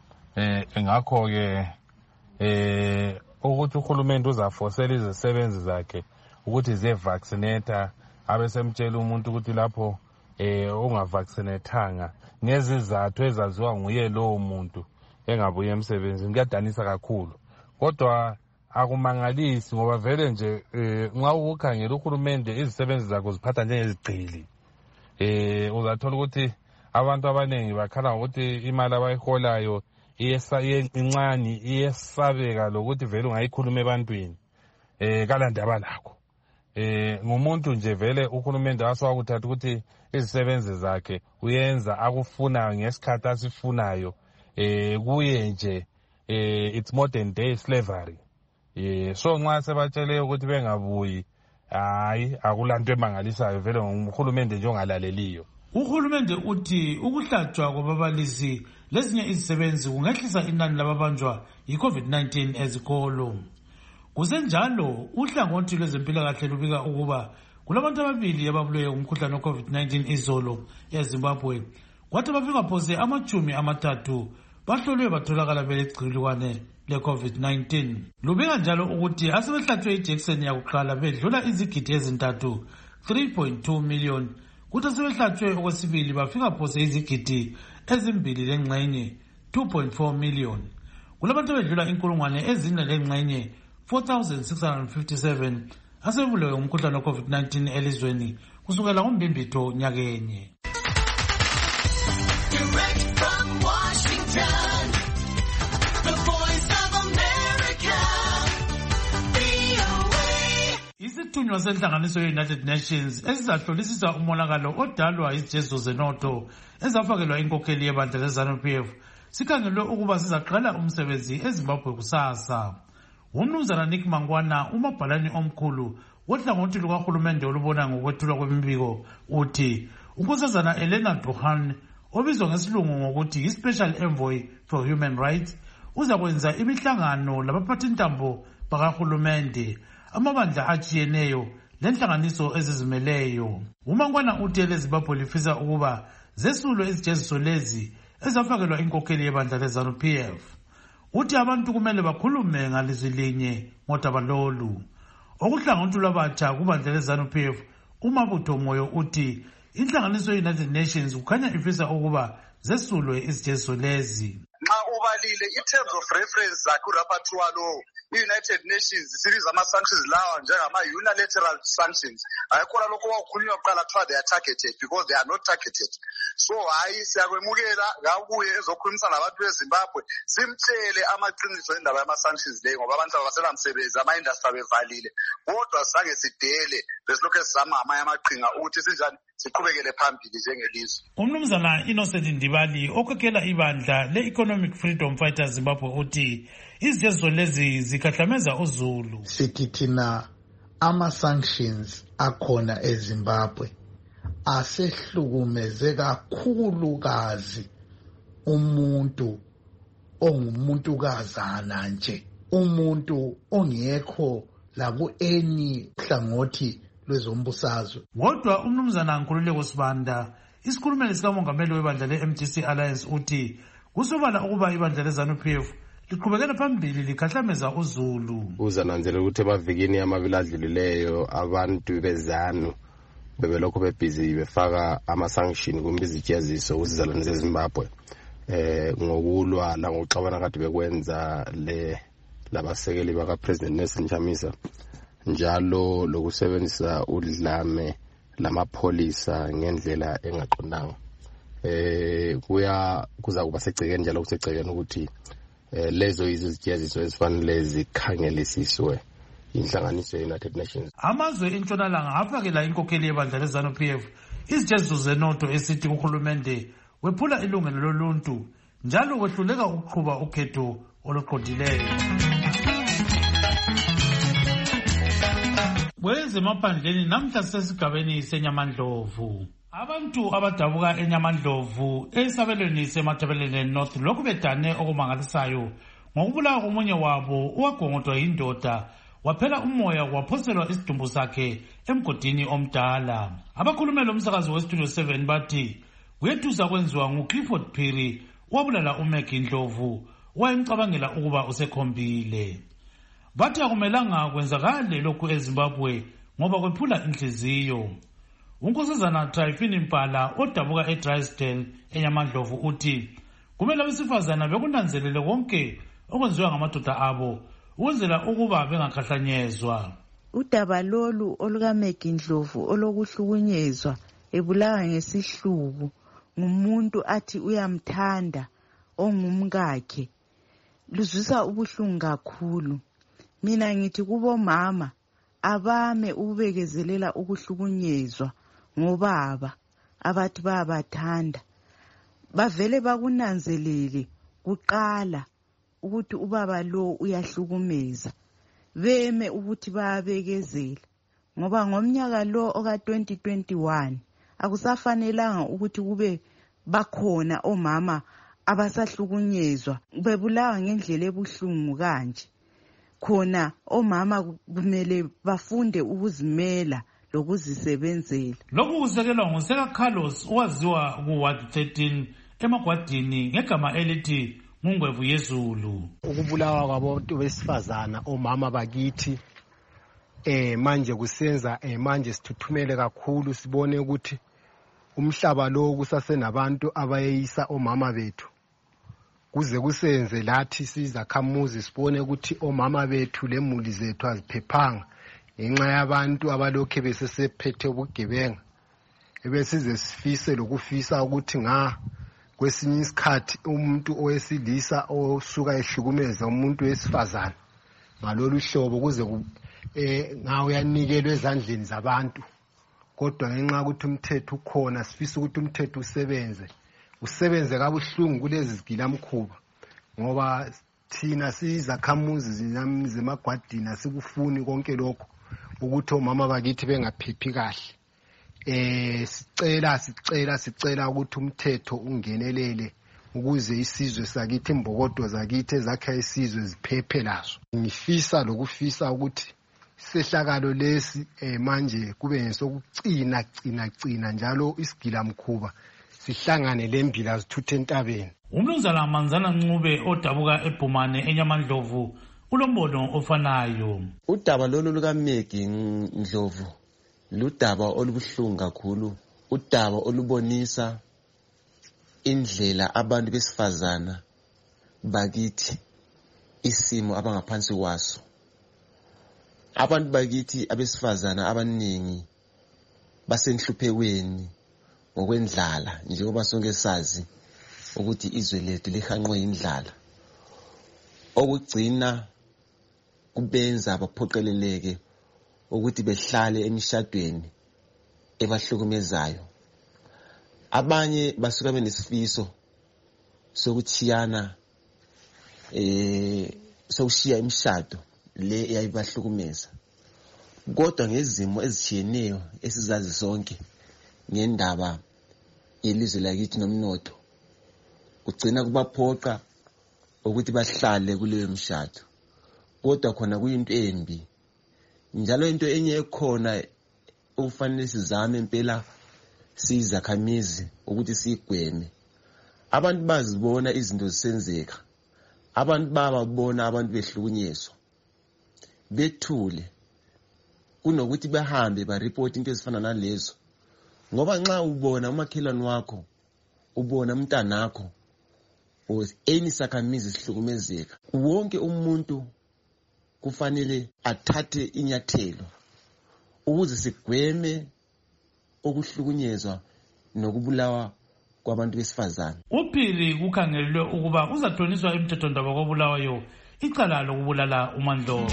Eh ngakho ke eh ukuthi uhulumende uzafosela izisebenzi zakhe ukuthi ziye vaccinate abesemtshela umuntu ukuthi lapho eh ungavaccinatanga ngezizathu ezaziwa nguye lowo muntu engabuye emsebenzini kuyadanisa kakhulu. Kodwa akumangalisi ngoba vele nje nxa ukukhangela uhulumende izisebenzi zakho ziphatha njengezigqili. Eh uzathola ukuthi abantu abaningi bakhala ukuthi imali abayiholayo incane iyesabeka lokuthi vele ungayikhuluma ebantwini. Eh kalandaba lakho. Eh ngumuntu nje vele uhulumende wasawakuthatha ukuthi izisebenzi zakhe uyenza akufunayo ngesikhathi asifunayo. Eh kuye nje eh it's modern day slavery. Eh so nxa sebatshele ukuthi bengabuyi hayi akulanto emangalisayo vele nguhulumende nje ongalaleliyo. Uhulumende uthi ukuhlatshwa kwababalisi lezinye izisebenzi kungehlisa inani lababanjwa yi-COVID nineteen ezikolo. Kusenjalo uhlangothi lwezempilakahle lubika ukuba kulabantu ababili ababulewe umkhuhlane we-COVID nineteen izolo eZimbabwe. Kwathi bafika phose amachumi amathathu bahlolwe batholakala belegciwane le-COVID nineteen. Lubika njalo ukuthi asebehlatshwe ijekiseni yakuqala bedlula izigidi ezintathu three point two million kuthi sebehlatshwe okwesibili bafika phose izigidi ezimbili lengxenye two point four million. Kulabantu bedlula inkulungwane ezine lengxenye four thousand six hundred fifty-seven asebulewe umkhuhlane we-COVID nineteen elizweni kusukela ngoMbimbitho nyakenye. Direct from Washington, the voice of America, V O A. Isithunywa senhlanganiso ye-United Nations esizahlolisisa umonakalo odalwa izijezo zenotho ezafakelwa inkokheli yebandla le-ZANU P F sikhangelwe ukuba sizaqala umsebenzi eZimbabwe kusasa. Umnumzana Nick Mangwana, umabhalani omkhulu wohlangothi lukahulumende olubona ngokwethulwa kwemibiko, uthi unkosazana Elena Duhan obizwa ngesilungu ngokuthi yi-Special Envoy for Human Rights uzakwenza imihlangano labaphathintambo bakahulumende, amabandla atshiyeneyo lenhlanganiso ezizimeleyo. uMangwana uthi eleZimbabwe lifisa ukuba zesulwe izijeziso lezi ezafakelwa inkokheli yebandla le-ZANU P F. Uthi abantu kumele bakhulume ngalizwi linye ngodaba lolu. Okuhlangothi lwabatsha kubandla le-ZANU P F uMabutho Moyo uthi inhlanganiso ye-United Nations kukhanya ifisa ukuba zesulwe izijeziso lezi. Nxa ubalile i-terms of reference zakurapporteur lo i-United Nations series ama-sanctions lawa njengama-unilateral sanctions ayikhona lokho wakukhulunywa kuqala kuthiwa they are targeted because they are not targeted. So hayi siyakwemukela ngakuye ezokhulumisana nabantu beZimbabwe simtshele amaqiniso endaba yama-sanctions leyo ngoba abantu abaselamsebenzi ama-industry bevalile kodwa sange sidele besilokhu sizama amanye amaqhinga ukuthi sinjani siqhubekele phambili njengelizwe. Umnumzana Innocent Ndibali okhokhela ibandla le-Economic Freedom Fighters Zimbabwe uthi izijeziso lezi zikhahlameza uZulu. Sithi thina ama-sanctions akhona eZimbabwe asehlukumeze kakhulukazi umuntu ongumuntukazana nje, umuntu ongekho laku eni hlangothi lwezombusazwe. Kodwa umnumzana Nkululeko Sibanda, isikhulumeli sikamongameli webandla le-M D C Alliance uthi kusobala ukuba ibandla le-ZANU P F liqhubekela phambili likhahlameza uZulu. Uzananzela ukuthi emavikini amabili adlulileyo abantu beZANU bebelokho bebhizi befaka ama-sanction kumbe izijeziso kuzizalwane zeZimbabwe eh ngokulwa nangokuxabana kade bekwenza le labasekeli baka-President Nelson Chamisa, njalo lokusebenzisa udlame lamapholisa ngendlela engaqondanga. Eh kuya kuza kuba segcekeni njalo kusegcekeni ukuthi eh lezo izijeziso ezifanele zikhangelisiswe inhlanganiso ye-United Nations. Amazwe entshonalanga afakela inkokheli yebandla le-ZANU P F izijeziso zenotho esithi uhulumende wephula ilungelo loluntu njalo kwehluleka ukuqhuba ukhetho oluqondileyo. Kwezemaphandleni namhla sesigabeni seNyamandlovu, abantu abadabuka eNyamandlovu esabelweni seMatabeleni North lokhu bedane okumangalisayo ngokubulawa komunye wabo owagongodwa yindoda waphela umoya waphoselwa isidumbu sakhe emgodini omdala. Abakhulumeli umsakazi weStudio seven bathi kuyethusa kwenziwa nguClifford Phiri wabulala uMaggie Ndlovu wayemcabangela ukuba usekhombile. Bathi akumelanga kwenzakale lokhu eZimbabwe ngoba kwephula inhliziyo. Unkosazana Tryphon Mpala odabuka eDrysdale eNyamandlovu uthi kumele abesifazana bekunanzelele konke okwenziwa ngamadoda abo ukwenzela ukuba bengakhahlanyezwa. Udaba lolu olukaMaggie Ndlovu olokuhlukunyezwa ebulawa ngesihluku ngumuntu athi uyamthanda ongumkakhe luzwisa ubuhlungu kakhulu. Mina ngithi kubo mama abame ukubekezelela ukuhlukunyezwa ngobaba abathi bayabathanda bavele bakunanzelele kuqala ukuthi ubaba lo uyahlukumeza, beme ukuthi bayabekezela ngoba ngomnyaka lo oka twenty twenty-one akusafanelanga ukuthi kube bakhona omama abasahlukunyezwa bebulawa ngendlela ebuhlungu kanje. Khona omama kumele bafunde ukuzimela lokuzisebenzela. Lokhu kusekelwa nguseka Carlos owaziwa ku-Ward thirteen emagwadini ngegama elithi Ngungwevu Yezulu. Ukubulawa kwabantu besifazana omama bakithi eh manje kusenza eh manje sithuthumele kakhulu sibone ukuthi umhlaba lo kusasenabantu abayeyisa omama bethu kuze kusenze lathi sizakhamuzi sibone ukuthi omama bethu lemuli zethu aziphephanga ngenxa yabantu abalokhe besesephethe ubugebenga ebesize sifise lokufisa ukuthi nga kwesinye isikhathi umuntu owesilisa osuka ehlukumeza umuntu wesifazana ngalolu hlobo kuze eh ngawe yanikelwe ezandleni zabantu kodwa ngenxa ukuthi umthetho ukhona sifisa ukuthi umthetho usebenze usebenze kabuhlungu kulezi zigilamkhuba ngoba thina sizakhamuzi zemagwadini asikufuni konke lokho ukuthi omama bakithi bengaphephi kahle eh sicela sicela sicela ukuthi umthetho ungenelele ukuze isizwe sakithi imbokodo zakithi ezakha isizwe ziphephe lazo ngifisa lokufisa ukuthi sehlakalo lesi eh manje kube ngesokucina cina cina njalo isigila mkhuba sihlangane lembila zithuthe entabeni. Umnumzana Manzana Ncube odabuka eBhumane eNyamandlovu ulombono ofanayo. Udaba lolu lukaMegi Ndlovu ludaba olubuhlungu kakhulu, udaba olubonisa indlela abantu besifazana bakithi isimo abangaphansi kwaso. Abantu bakithi abesifazana abaningi basenhluphekweni ngokwendlala njengoba sonke sazi ukuthi izwe lethu lihanqwe indlala okugcina kubenza abaphoqeleleke ukuthi behlale emishadweni ebahlukumezayo. Abanye basuka benesifiso sokuthiyana eh sokushiya imishado le eyayibahlukumeza, kodwa ngezimo ezitshiyeneyo esizazi sonke ngendaba yelizwe lakithi nomnotho kugcina kubaphoqa ukuthi bahlale kuleyo mshado, kodwa khona kuyinto embi. Njalo into enye ekhona ufanele sizame impela sizakhamizi ukuthi sigweme. Abantu bazibona izinto zisenzeka, abantu bababona abantu behlukunyezwa bethule kunokuthi bahambe ba report into ezifana nalezo, ngoba nxa ubona umakhelwane wakho ubona umntanakho o any sakhamizi sihlukumezeka, wonke umuntu kufanele athathe inyathelo ukuze sigweme okuhlukunyezwa nokubulawa kwabantu besifazana. Uphiri kukhangelwe ukuba uzathoniswa emthethondaba kobulawayo icala lokubulala uMandlovu.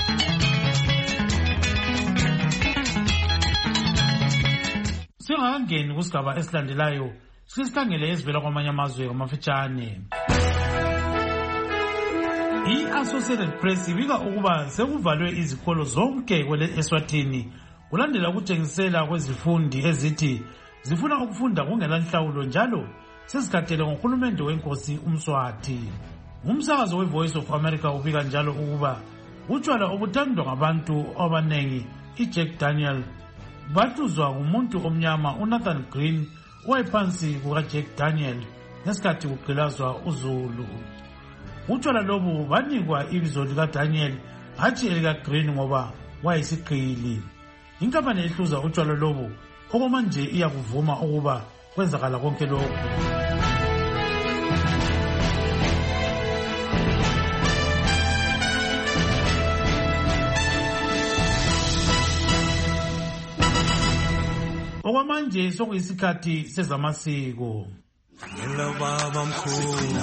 Singakangeni kusigaba esilandelayo sisikhangele ezivela kwamanye amazwe amafitshane. I-Associated Press ibika ukuba sekuvalwe izikolo zonke kwele Eswatini kulandela ukuthengisela kwezifundi ezithi zifuna ukufunda kungelanhlawulo njalo sesikhathele ngohulumende wenkosi uMswati. Umsakazo weVoice of America ubika njalo ukuba utshwala obuthandwa ngabantu abanengi iJack Daniel bathuzwa ngumuntu omnyama uNathan Green owayephansi kukaJack Daniel ngesikhathi kugqilazwa uZulu. Utshwala lobu banikwa ibizo likaDaniel hatshi elikaGreen ngoba wayesigqili. Inkampani ehluza utshwala lobu okwamanje iyakuvuma ukuba kwenzakala konke lokhu. Okwamanje sokuyisikhathi sezamasiko. Ngela baba mkhulu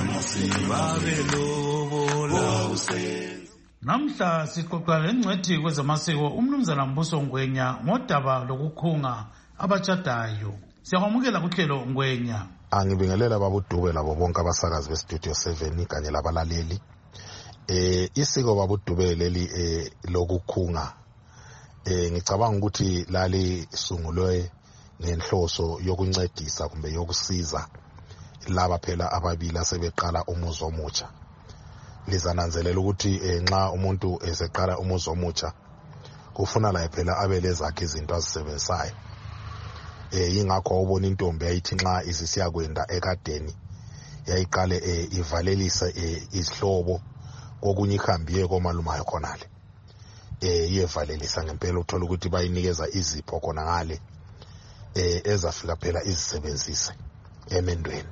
babelobola. Namhla sixoxa lengcwethi kwezamasiko umnumzana Mbuso Ngwenya ngodaba lokukhunga abachadayo. Siyamukela kuhlelo Ngwenya. Angibingelela babudube labo bonke abasakazi beStudio seven kanye labalaleli. Eh isiko babudube leli eh lokukhunga eh ngicabanga ukuthi lali sungulwe ngenhloso yokuncedisa kumbe yokusiza laba phela ababili asebeqala umuzi omutsha. Lizananzelela ukuthi nxa umuntu eseqala umuzi omutsha kufuna la phela abelezakhe izinto azisebenzayo. Eh ingakho ubona intombi yayithi nxa isisiya kwenda ekadeni yayiqale eh ivalelisa eh izihlobo kokunye ihambiye komalumayo khonale. Eh iyevalelisa ngempela uthola ukuthi bayinikeza izipho khona ngale. eh ezafika phela izisebenzise emendweni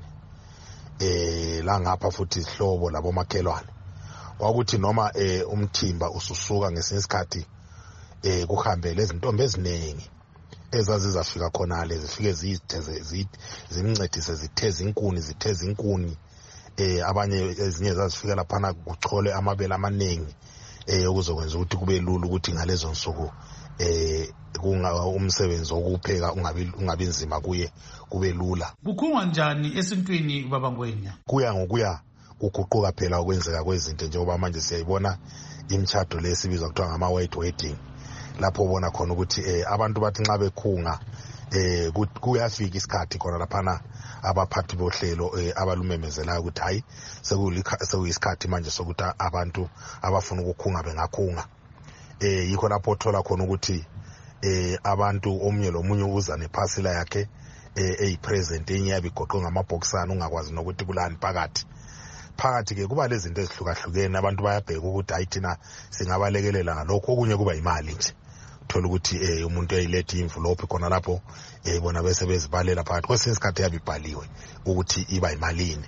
eh la ngapha futhi isihlobo labo makhelwane kwakuthi noma eh umthimba ususuka ngesinye isikhathi eh kuhambe lezi ntombi eziningi ezazi zafika khona lezi zifike zitheze zimncedise zitheze inkuni zitheze inkuni eh abanye ezinye zazifika lapha kuchole amabele amaningi eh ukuzokwenza ukuthi kube lula ukuthi ngalezo nsuku eh kunga umsebenzi wokupheka ungabi ungabi nzima kuye kube lula. Kukhungwa njani esintwini babangwenya? Kuya ngokuya ukuguquka phela okwenzeka kwezinto njengoba manje siyayibona imtchado lesibizwa kuthiwa ngama white wedding lapho ubona khona ukuthi eh abantu bathi nxa bekhunga eh kuyafika isikhathi khona laphana abaphathi bohlelo eh abalumemezelayo ukuthi hayi sekuyisikhathi manje sokuthi abantu abafuna ukukhunga bengakhunga eh yikho lapho uthola khona ukuthi eh abantu omnye lomunye uza nephasila yakhe eh eyipresent enye yabigoqwe ngamabhokisana ungakwazi nokuthi kulani phakathi phakathi ke kuba lezi zinto ezihlukahlukene abantu bayabheka ukuthi hayi thina singabalekelela ngalokho okunye kuba imali nje uthola ukuthi eh umuntu eyilethe envelope khona lapho eh bona bese bezibalela phakathi kwesinye isikhathi yabibhaliwe ukuthi iba imalini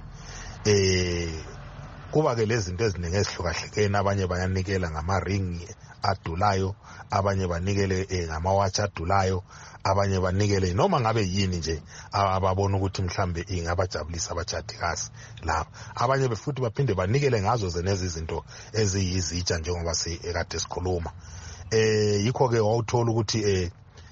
eh kuba ke lezi zinto eziningi ezihlukahlukene abanye bayanikela ngama ring adulayo abanye banikele eh ngamawatch adulayo abanye banikele noma ngabe yini nje ababona ukuthi mhlambe ingabajabulisa abajadikazi lapha abanye befuthi baphinde banikele ngazo zenezi izinto eziyizitsha njengoba sikade sikhuluma eh yikho ke wawuthola ukuthi eh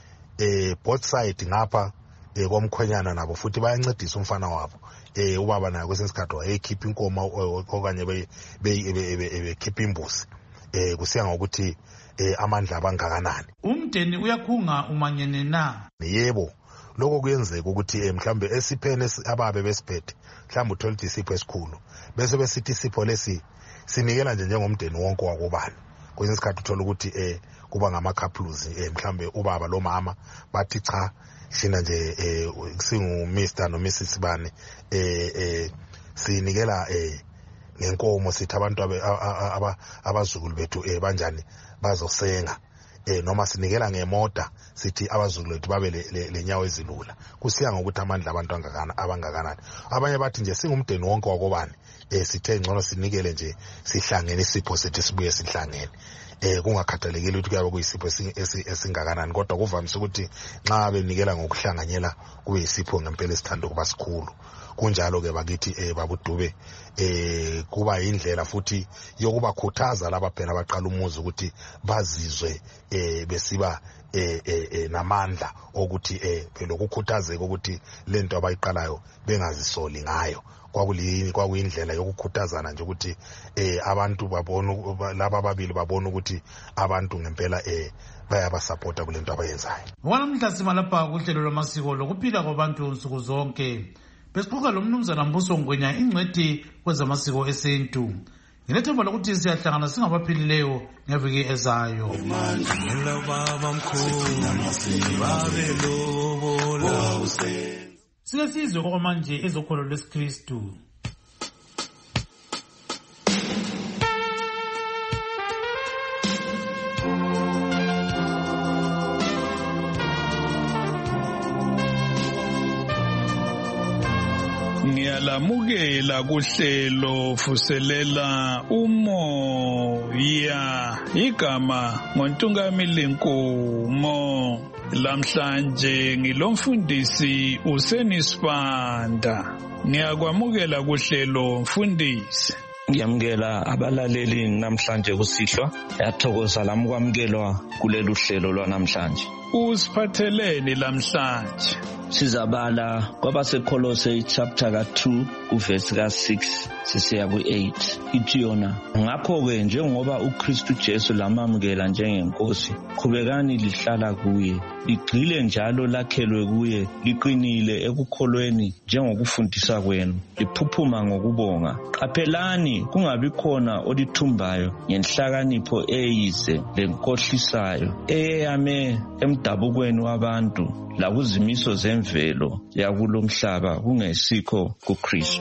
eh both side ngapha eh kwamkhwenyana nabo futhi bayancedisa umfana wabo eh ubaba naye kwesinye isikhathi wayekhipha inkomo okanye be bekhipha imbuzi eh kusiya ngokuthi eh amandla abangakanani. Umndeni uyakhunga umanyene na? Yebo lokho kuyenzeka ukuthi mhlambe esiphene ababe besiphethe mhlambe uthola ukuthi isipho esikhulu bese besithi isipho lesi sinikela nje njengomndeni wonke wakubani kwesinye isikhathi uthola ukuthi eh kuba ngama couples eh mhlambe ubaba lo mama bathi cha shina nje eh singu Mister no Missus Bane eh eh sinikela eh ngenkomo sithi abantu abazukulu bethu eh banjani bazosenga eh noma sinikela ngemota sithi abazukulu bethu babe lenyawo ezilula kusiya ngokuthi amandla abantu angakana abangakanani abanye bathi nje singumndeni wonke wakobani eh sithe ngcono sinikele nje sihlangene isipho sethi sibuye sihlangene eh kungakhathalekile ukuthi kuyabe kuyisipho esingakanani kodwa kuvamise ukuthi nxa benikela ngokuhlanganyela kube isipho ngempela esithanda kuba sikhulu kunjalo ke bakithi eh babudube eh kuba indlela futhi yokubakhuthaza laba phela abaqala umuzi ukuthi bazizwe eh besiba eh eh namandla ukuthi eh phela ukukhuthazeka ukuthi lento abayiqalayo bengazisoli ngayo kwakulini kwakuyindlela yokukhuthazana nje ukuthi eh abantu babone laba ababili babone ukuthi abantu ngempela eh bayabasupporta kulento abayenzayo. Wanamhlasima lapha kuhlelo lwamasiko lokuphila kwabantu nsuku zonke. Besixoxa lo mnumzana Mbuso Ngwenya ingcwethi kwezamasiko esintu. Ngilethemba lokuthi siyahlangana singabaphilileyo ngeviki ezayo. Sike sizwe okwamanje ezokholo lwesikristu. Ngiyalamukela kuhlelo vuselela umoya igama ngoNtungamili Nkomo. Lamhlanje ngilomfundisi uSenisibanda. Ngiyakwamukela kuhlelo mfundisi. Ngiyamukela abalaleli namhlanje kusihlwa yathokoza lami kwamukelwa kulelu hlelo lwanamhlanje. Usiphatheleni lamhlanje? Sizabala kwabaseKolose chapter ka two uverse ka six sisiya ku eight ithi yona ngakho ke njengoba uKristu Jesu lamamukela njengenkosi qhubekani lihlala kuye ligcile njalo lakhelwe kuye liqinile ekukholweni njengokufundisa kwenu liphuphuma ngokubonga qaphelani kungabi khona olithumbayo ngenhlakanipho eyize lenkohlisayo eyame emdabukweni wabantu lakuzimiso zemvelo yakulomhlaba kungesikho kuKristu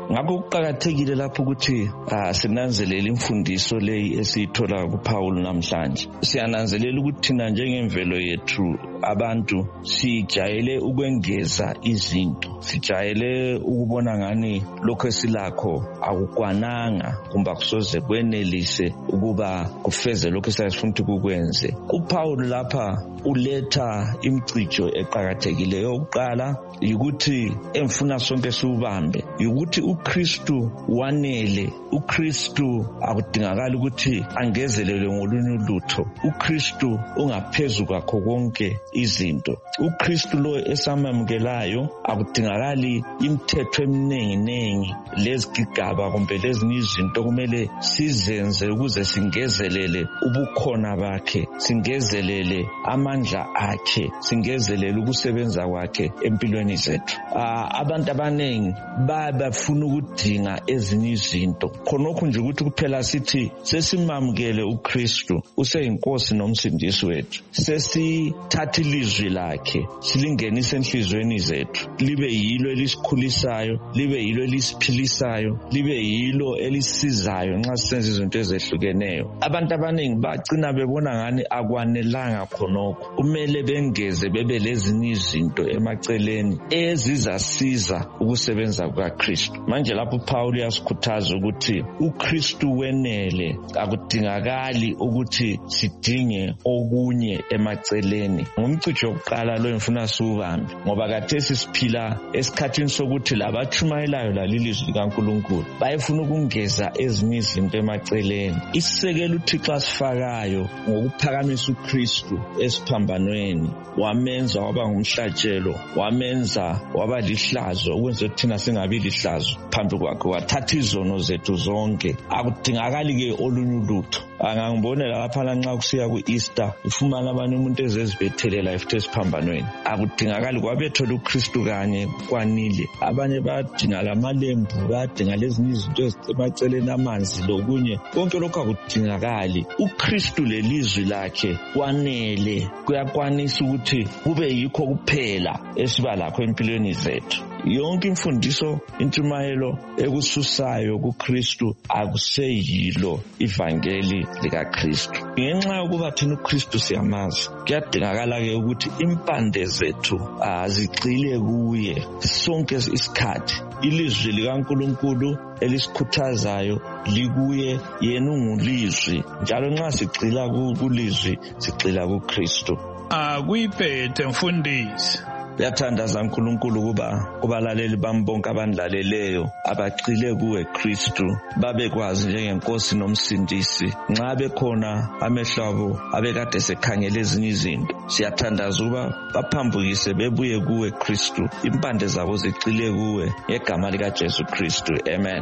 ngakho kuqakathekile lapho ukuthi sinanzelele imfundiso leyi esiyithola kuPaul namhlanje. Siyananzelela ukuthi thina njengemvelo yethu abantu sijayele ukwengeza izinto, sijayele ukubona ngani lokho esilakho akukwananga kumbe akusoze kwenelise ukuba kufeze lokho esifuna ukuthi kukwenze. kuPaul lapha uletha imicijo eqhakathekileyo. Oqala ukuthi emfuna sonke siubambe ukuthi uKristu wanele. uKristu akudingakala ukuthi angezelele ngolunye ulutho. uKristu ungaphezulu kwakho konke izinto. uKristu lo esamamukelayo akudingakali imithetho eminingi nengi lezigigaba kumbe lezinye izinto kumele sizenze ukuze singezelele ubukhona bakhe, singezelele amandla akhe, singezelele ukusebenza kwakhe empilweni zethu. Abantu abanengi bayafuna ukudinga ezinye izinto, khonokho nje ukuthi kuphela sithi sesimamukele uKristu useyinkosi nomsindisi wethu, sesithatha ilizwi lakhe silingenise enhlizweni zethu, libe yilo elisikhulisayo, libe yilo elisiphilisayo, libe yilo elisizayo nxa sisenza izinto ezehlukeneyo. Abantu abaningi bagcina bebona ngani akwanelanga khonokho, kumele bengeze bebe lezinye izinto emaceleni ezizasiza ukusebenza kukaKristu. Manje lapho uPaul uyasikhuthaza ukuthi uKristu wenele, akudingakali ukuthi sidinge okunye emaceleni. Ngumcijo wokuqala lo ngifuna siubambe, ngoba khathesi siphila esikhathini sokuthi labatshumayelayo lalilizwi likaNkulunkulu bayefuna ukungeza ezinye izinto emaceleni. Isisekelo uThixo asifakayo ngokuphakamisa uKristu esiphambanweni, wamenza waba ngumhlatshelo, wamenza waba lihlazo ukwenza ukuthi thina singabi lihlazo phambi kwakhe, wathatha izono zethu zonke. Akudingakali ke olunye ulutho. Angangibonela lapha nxa kusiya ku-Easter ufumana abanye umuntu ezezibethelela efuthe esiphambanweni. Akudingakali kwabethola uKristu kanye kwanile. Abanye badinga lamalembu, badinga lezinye izinto ezisemaceleni, amanzi lokunye. Konke lokho akudingakali. uKristu lelizwi lakhe kwanele, kuyakwanisa ukuthi kube yikho kuphela esiba lakho empilweni zethu. Yonke imfundiso, intshumayelo ekususayo kuKristu akuseyilo ivangeli likaKristu. Ngenxa yokuba thina uKristu siyamazi, kuyadingakala ke ukuthi impande zethu azigxile kuye sonke isikhathi. Ilizwi likaNkulunkulu elisikhuthazayo likuye, yena ungulizwi, njalo nxa sigxila kulizwi sigxila kuKristu. Akuyiphethe mfundisi. Yathandaza uNkulunkulu kuba kubalaleli bami bonke abanilaleleyo abagxile kuwe Kristu, babekwazi njengenkosi nomsindisi. Nxa bekhona amehlo abo abekade sekhangele ezinye izinto, siyathandaza ukuba baphambukise bebuye kuwe Kristu, impande zabo zigxile kuwe, ngegama likaJesu Kristu, amen.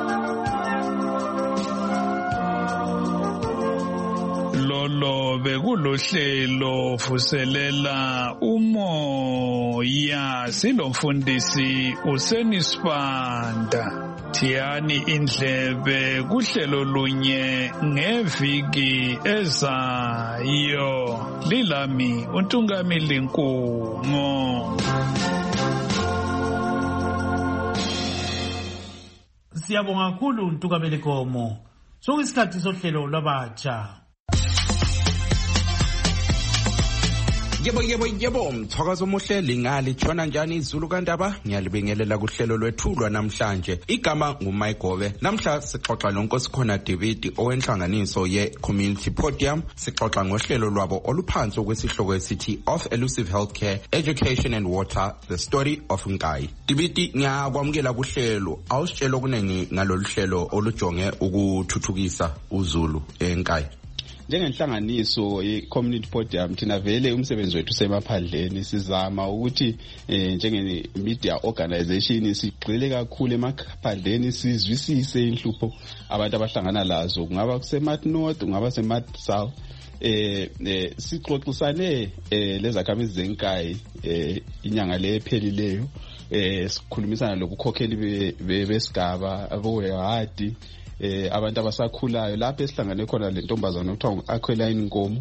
Lolo bekulohlelo vuselela umoya, silomfundisi uSenisibanda. Thiyani indlebe kuhlelo lunye ngeviki ezayo. Lilami uNtungamili Nkumo. Siyabonga kakhulu uNtungamili Nkumo. Sokuyisikhathi sohlelo lwabatsha. Yebo yebo yebo, mthakazo omuhle lingali tshona njani izulu kaNdaba? Ngiyalibingelela kuhlelo lwethu lwanamhlanje. Igama nguMayigobe. Namhla sixoxa noNkosikhona David owenhlanganiso ye-Community Podium. Sixoxa ngohlelo lwabo oluphansi okwesihloko esithi of Elusive Healthcare, Education and Water, the story of Nkai. David, ngiyakwamukela kuhlelo. Awusitshela okunengi ngalolu hlelo olujonge ukuthuthukisa uZulu eNkai. Njengenhlanganiso ye-Community Podium thina vele umsebenzi wethu semaphandleni sizama ukuthi eh, njenge media organization sigxile kakhulu emaphandleni sizwisise inhlupho abantu abahlangana lazo, kungaba kuseMat North, kungaba seMat South. eh, eh sixoxisane eh, lezakhamizi zenkai eh, inyanga lephelileyo eh sikhulumisana lokukhokheli besigaba abohadi eh abantu abasakhulayo lapho esihlangane khona le ntombazana okuthiwa uAqueline Nkomo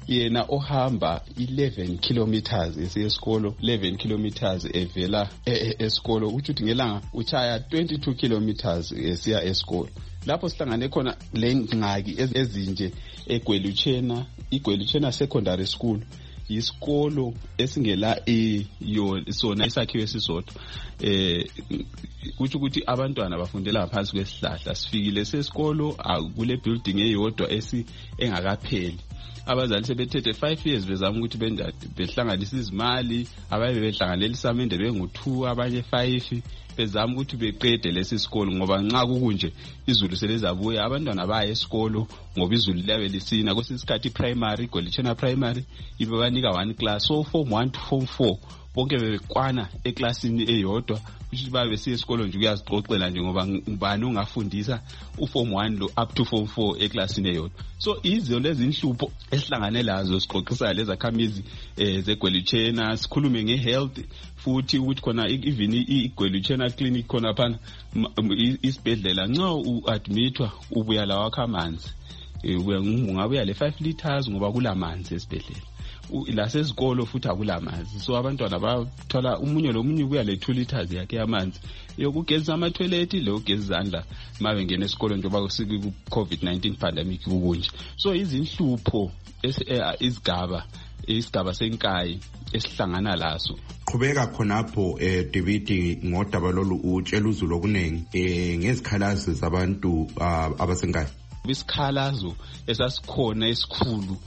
yena ohamba eleven kilometers esiya esikolo, eleven kilometers evela esikolo, uthi uthi ngelanga uchaya twenty-two kilometers esiya esikolo. Lapho sihlangane khona le ngxaki ezinje eGweluchena, iGweluchena Secondary School isikolo esingela iyo sona isakhiwo esisodwa. Eh kuthi ukuthi abantwana bafundela phansi kwesihlahla. Sifikile sesikolo akule building eyodwa esi engakapheli. Abazali sebethethe five years bezama ukuthi bendade behlanganisa izimali, ababe behlanganela isamende bengu two, abanye five, bezama ukuthi beqede lesi sikolo ngoba nxa kukunje izulu selezabuya, abantwana baya esikolo ngoba izulu liyabe lisina. Kwesisikhathi primary, Gwelichena primary ibebanika one class, so form one to form four bonke bebekwana eklasini eyodwa, ukuthi babe besiya esikolo nje kuyazixoxela nje ngoba ngubani ungafundisa uform one lo up to form four eklasini eyodwa. So izo lezi inhlupho esihlangane lazo sixoxisa lezi akhamizi eh zeGweluchena, sikhulume ngehealth futhi ukuthi khona even iGweluchena clinic khona phana isibhedlela nxa uadmitwa ubuya la wakha amanzi, ungabuya le five liters ngoba kulamanzi esibhedlela. La sesikolo futhi akulamanzi, so abantwana bathola umunye lomunye kuya le two liters yakhe yamanzi yokugeza ama toilet, lo geza izandla mabe ngene esikolo njengoba kusiku COVID nineteen pandemic kunje. So izinhlupho isigaba isigaba senkayi esihlangana laso. Qhubeka khonapho eh David ngodaba lolu utshela uzulu okunengi eh ngezikhalazo zabantu abasenkayi. Isikhalazo esasikhona esikhulu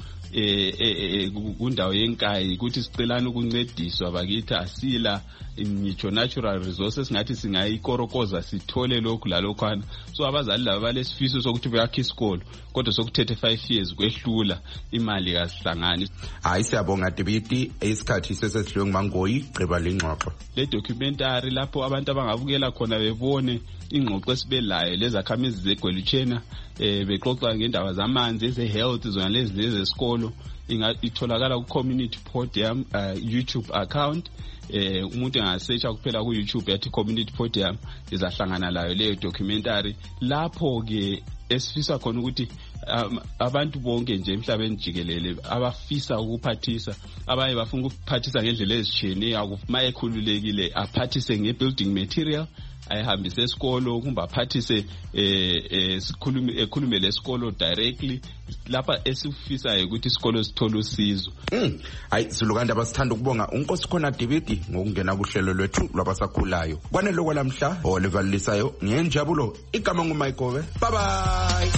eh kundawo yenkayi ukuthi sicelana ukuncediswa bakithi asila ngitsho natural resources ngathi singayikorokoza sithole lokhu lalokhana. So abazali laba balesifiso sokuthi bayakhe isikolo kodwa sokuthethe five years kwehlula imali kasihlangani. Hayi siyabonga David, isikhathi sesesidlwe nguMangoyi gqiba lengxoxo. Le documentary lapho abantu abangabukela khona bebone ingxoxo esibelayo lezakhamizi zeGweluchena eh bexoxa ngendaba zamanzi eze health zona lezi lezi esikolo. Itholakala ku community podium uh, YouTube account. Eh umuntu engasearcha kuphela ku YouTube yathi community podium izahlangana layo leyo documentary. Lapho ke esifisa khona ukuthi um, abantu bonke nje emhlabeni jikelele abafisa ukuphathisa, abaye bafuna ukuphathisa ngendlela ezitshiyeneyo, akufuma ekhululekile aphathise ngebuilding material, ayihambise esikolo kumbe aphathise eh eh sikhulume ekhulume lesikolo directly lapha esifisayo ukuthi isikolo sithole usizo. Mm. Hayi silukanda basithanda ukubonga unkosi khona David ngokungena kuhlelo lwethu lwabasakhulayo. Kwanele kwalamhla olivalisayo ngiyenjabulo igama nguMayigobe. Bye bye.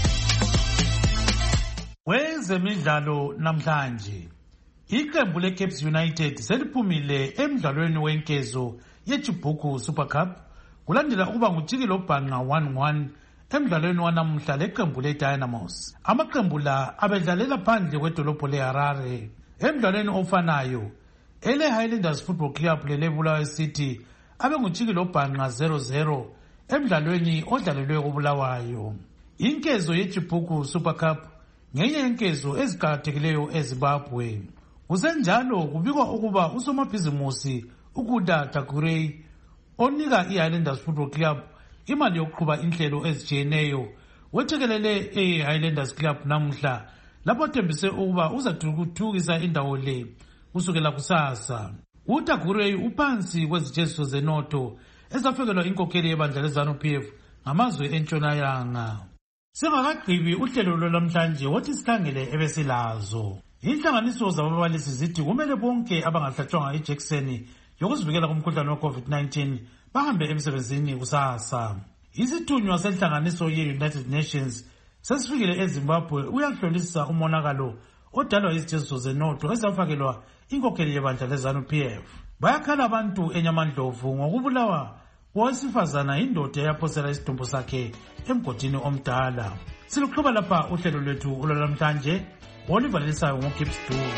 Wezemidlalo namhlanje iqembu leCaps United seliphumile emidlalweni wenkezo yeChibhuku Super Cup kulandela ukuba ngujikilo bhanqa one one emidlalweni wanamuhla leqembu leDynamos. Amaqembu la abedlalela phandle kwedolobho leHarare. Emidlalweni ofanayo ele Highlanders Football Club leleBulawayo City abe ngujikilo bhanqa zero zero emidlalweni odlalelwe kuBulawayo. Inkezo yeChibhuku Super Cup ngenye yenkezo eziqhakathekileyo eZimbabwe. Kusenjalo kubikwa ukuba usomabhizimusi Ukuda Takurei onika iHighlanders Football Club imali yokuqhuba inhlelo ezijiyeneyo wethekelele eHighlanders Club namuhla lapho thembise ukuba uzathuthukisa indawo le kusukela kusasa. uTakurei uphansi kwezijeziso zenotho ezafakelwa inkokheli yebandla leZANU-P F ngamazwe entshonalanga. Singakagqibi uhlelo lwamhlanje wothi sikhangele ebesilazo. Inhlanganiso zababalisi zithi kumele bonke abangahlatshwanga ijekiseni yokuzivikela kumkhuhlane we-COVID nineteen bahambe emsebenzini kusasa. Isithunywa senhlanganiso ye-United Nations sesifikile eZimbabwe uyahlolisisa umonakalo odalwa izijeziso zenotho ezafakelwa inkokheli yebandla leZANU-P F. Bayakhala abantu eNyamandlovu ngokubulawa kowesifazana indoda eyaphosela isidumbu sakhe emgodini omdala. Siluqhuba lapha uhlelo lwethu olwalamhlanje olivalisayo ngoGibbs Dube.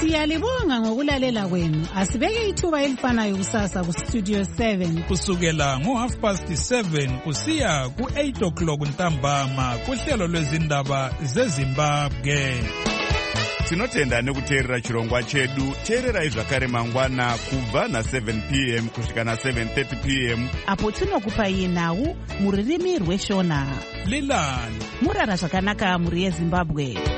Siyalibonga ngokulalela kwenu. Asibeke ithuba elifanayo kusasa ku Studio seven. Kusukela ngo half past seven kusiya ku eight o'clock ntambama kuhlelo lwezindaba zeZimbabwe. Tinotenda nekuteerera chirongwa chedu. Teererai zvakare mangwana kubva na seven p m kusvika na seven thirty p m apo tinokupai nhau muririmi rweshona. Lilani murara zvakanaka muri yeZimbabwe.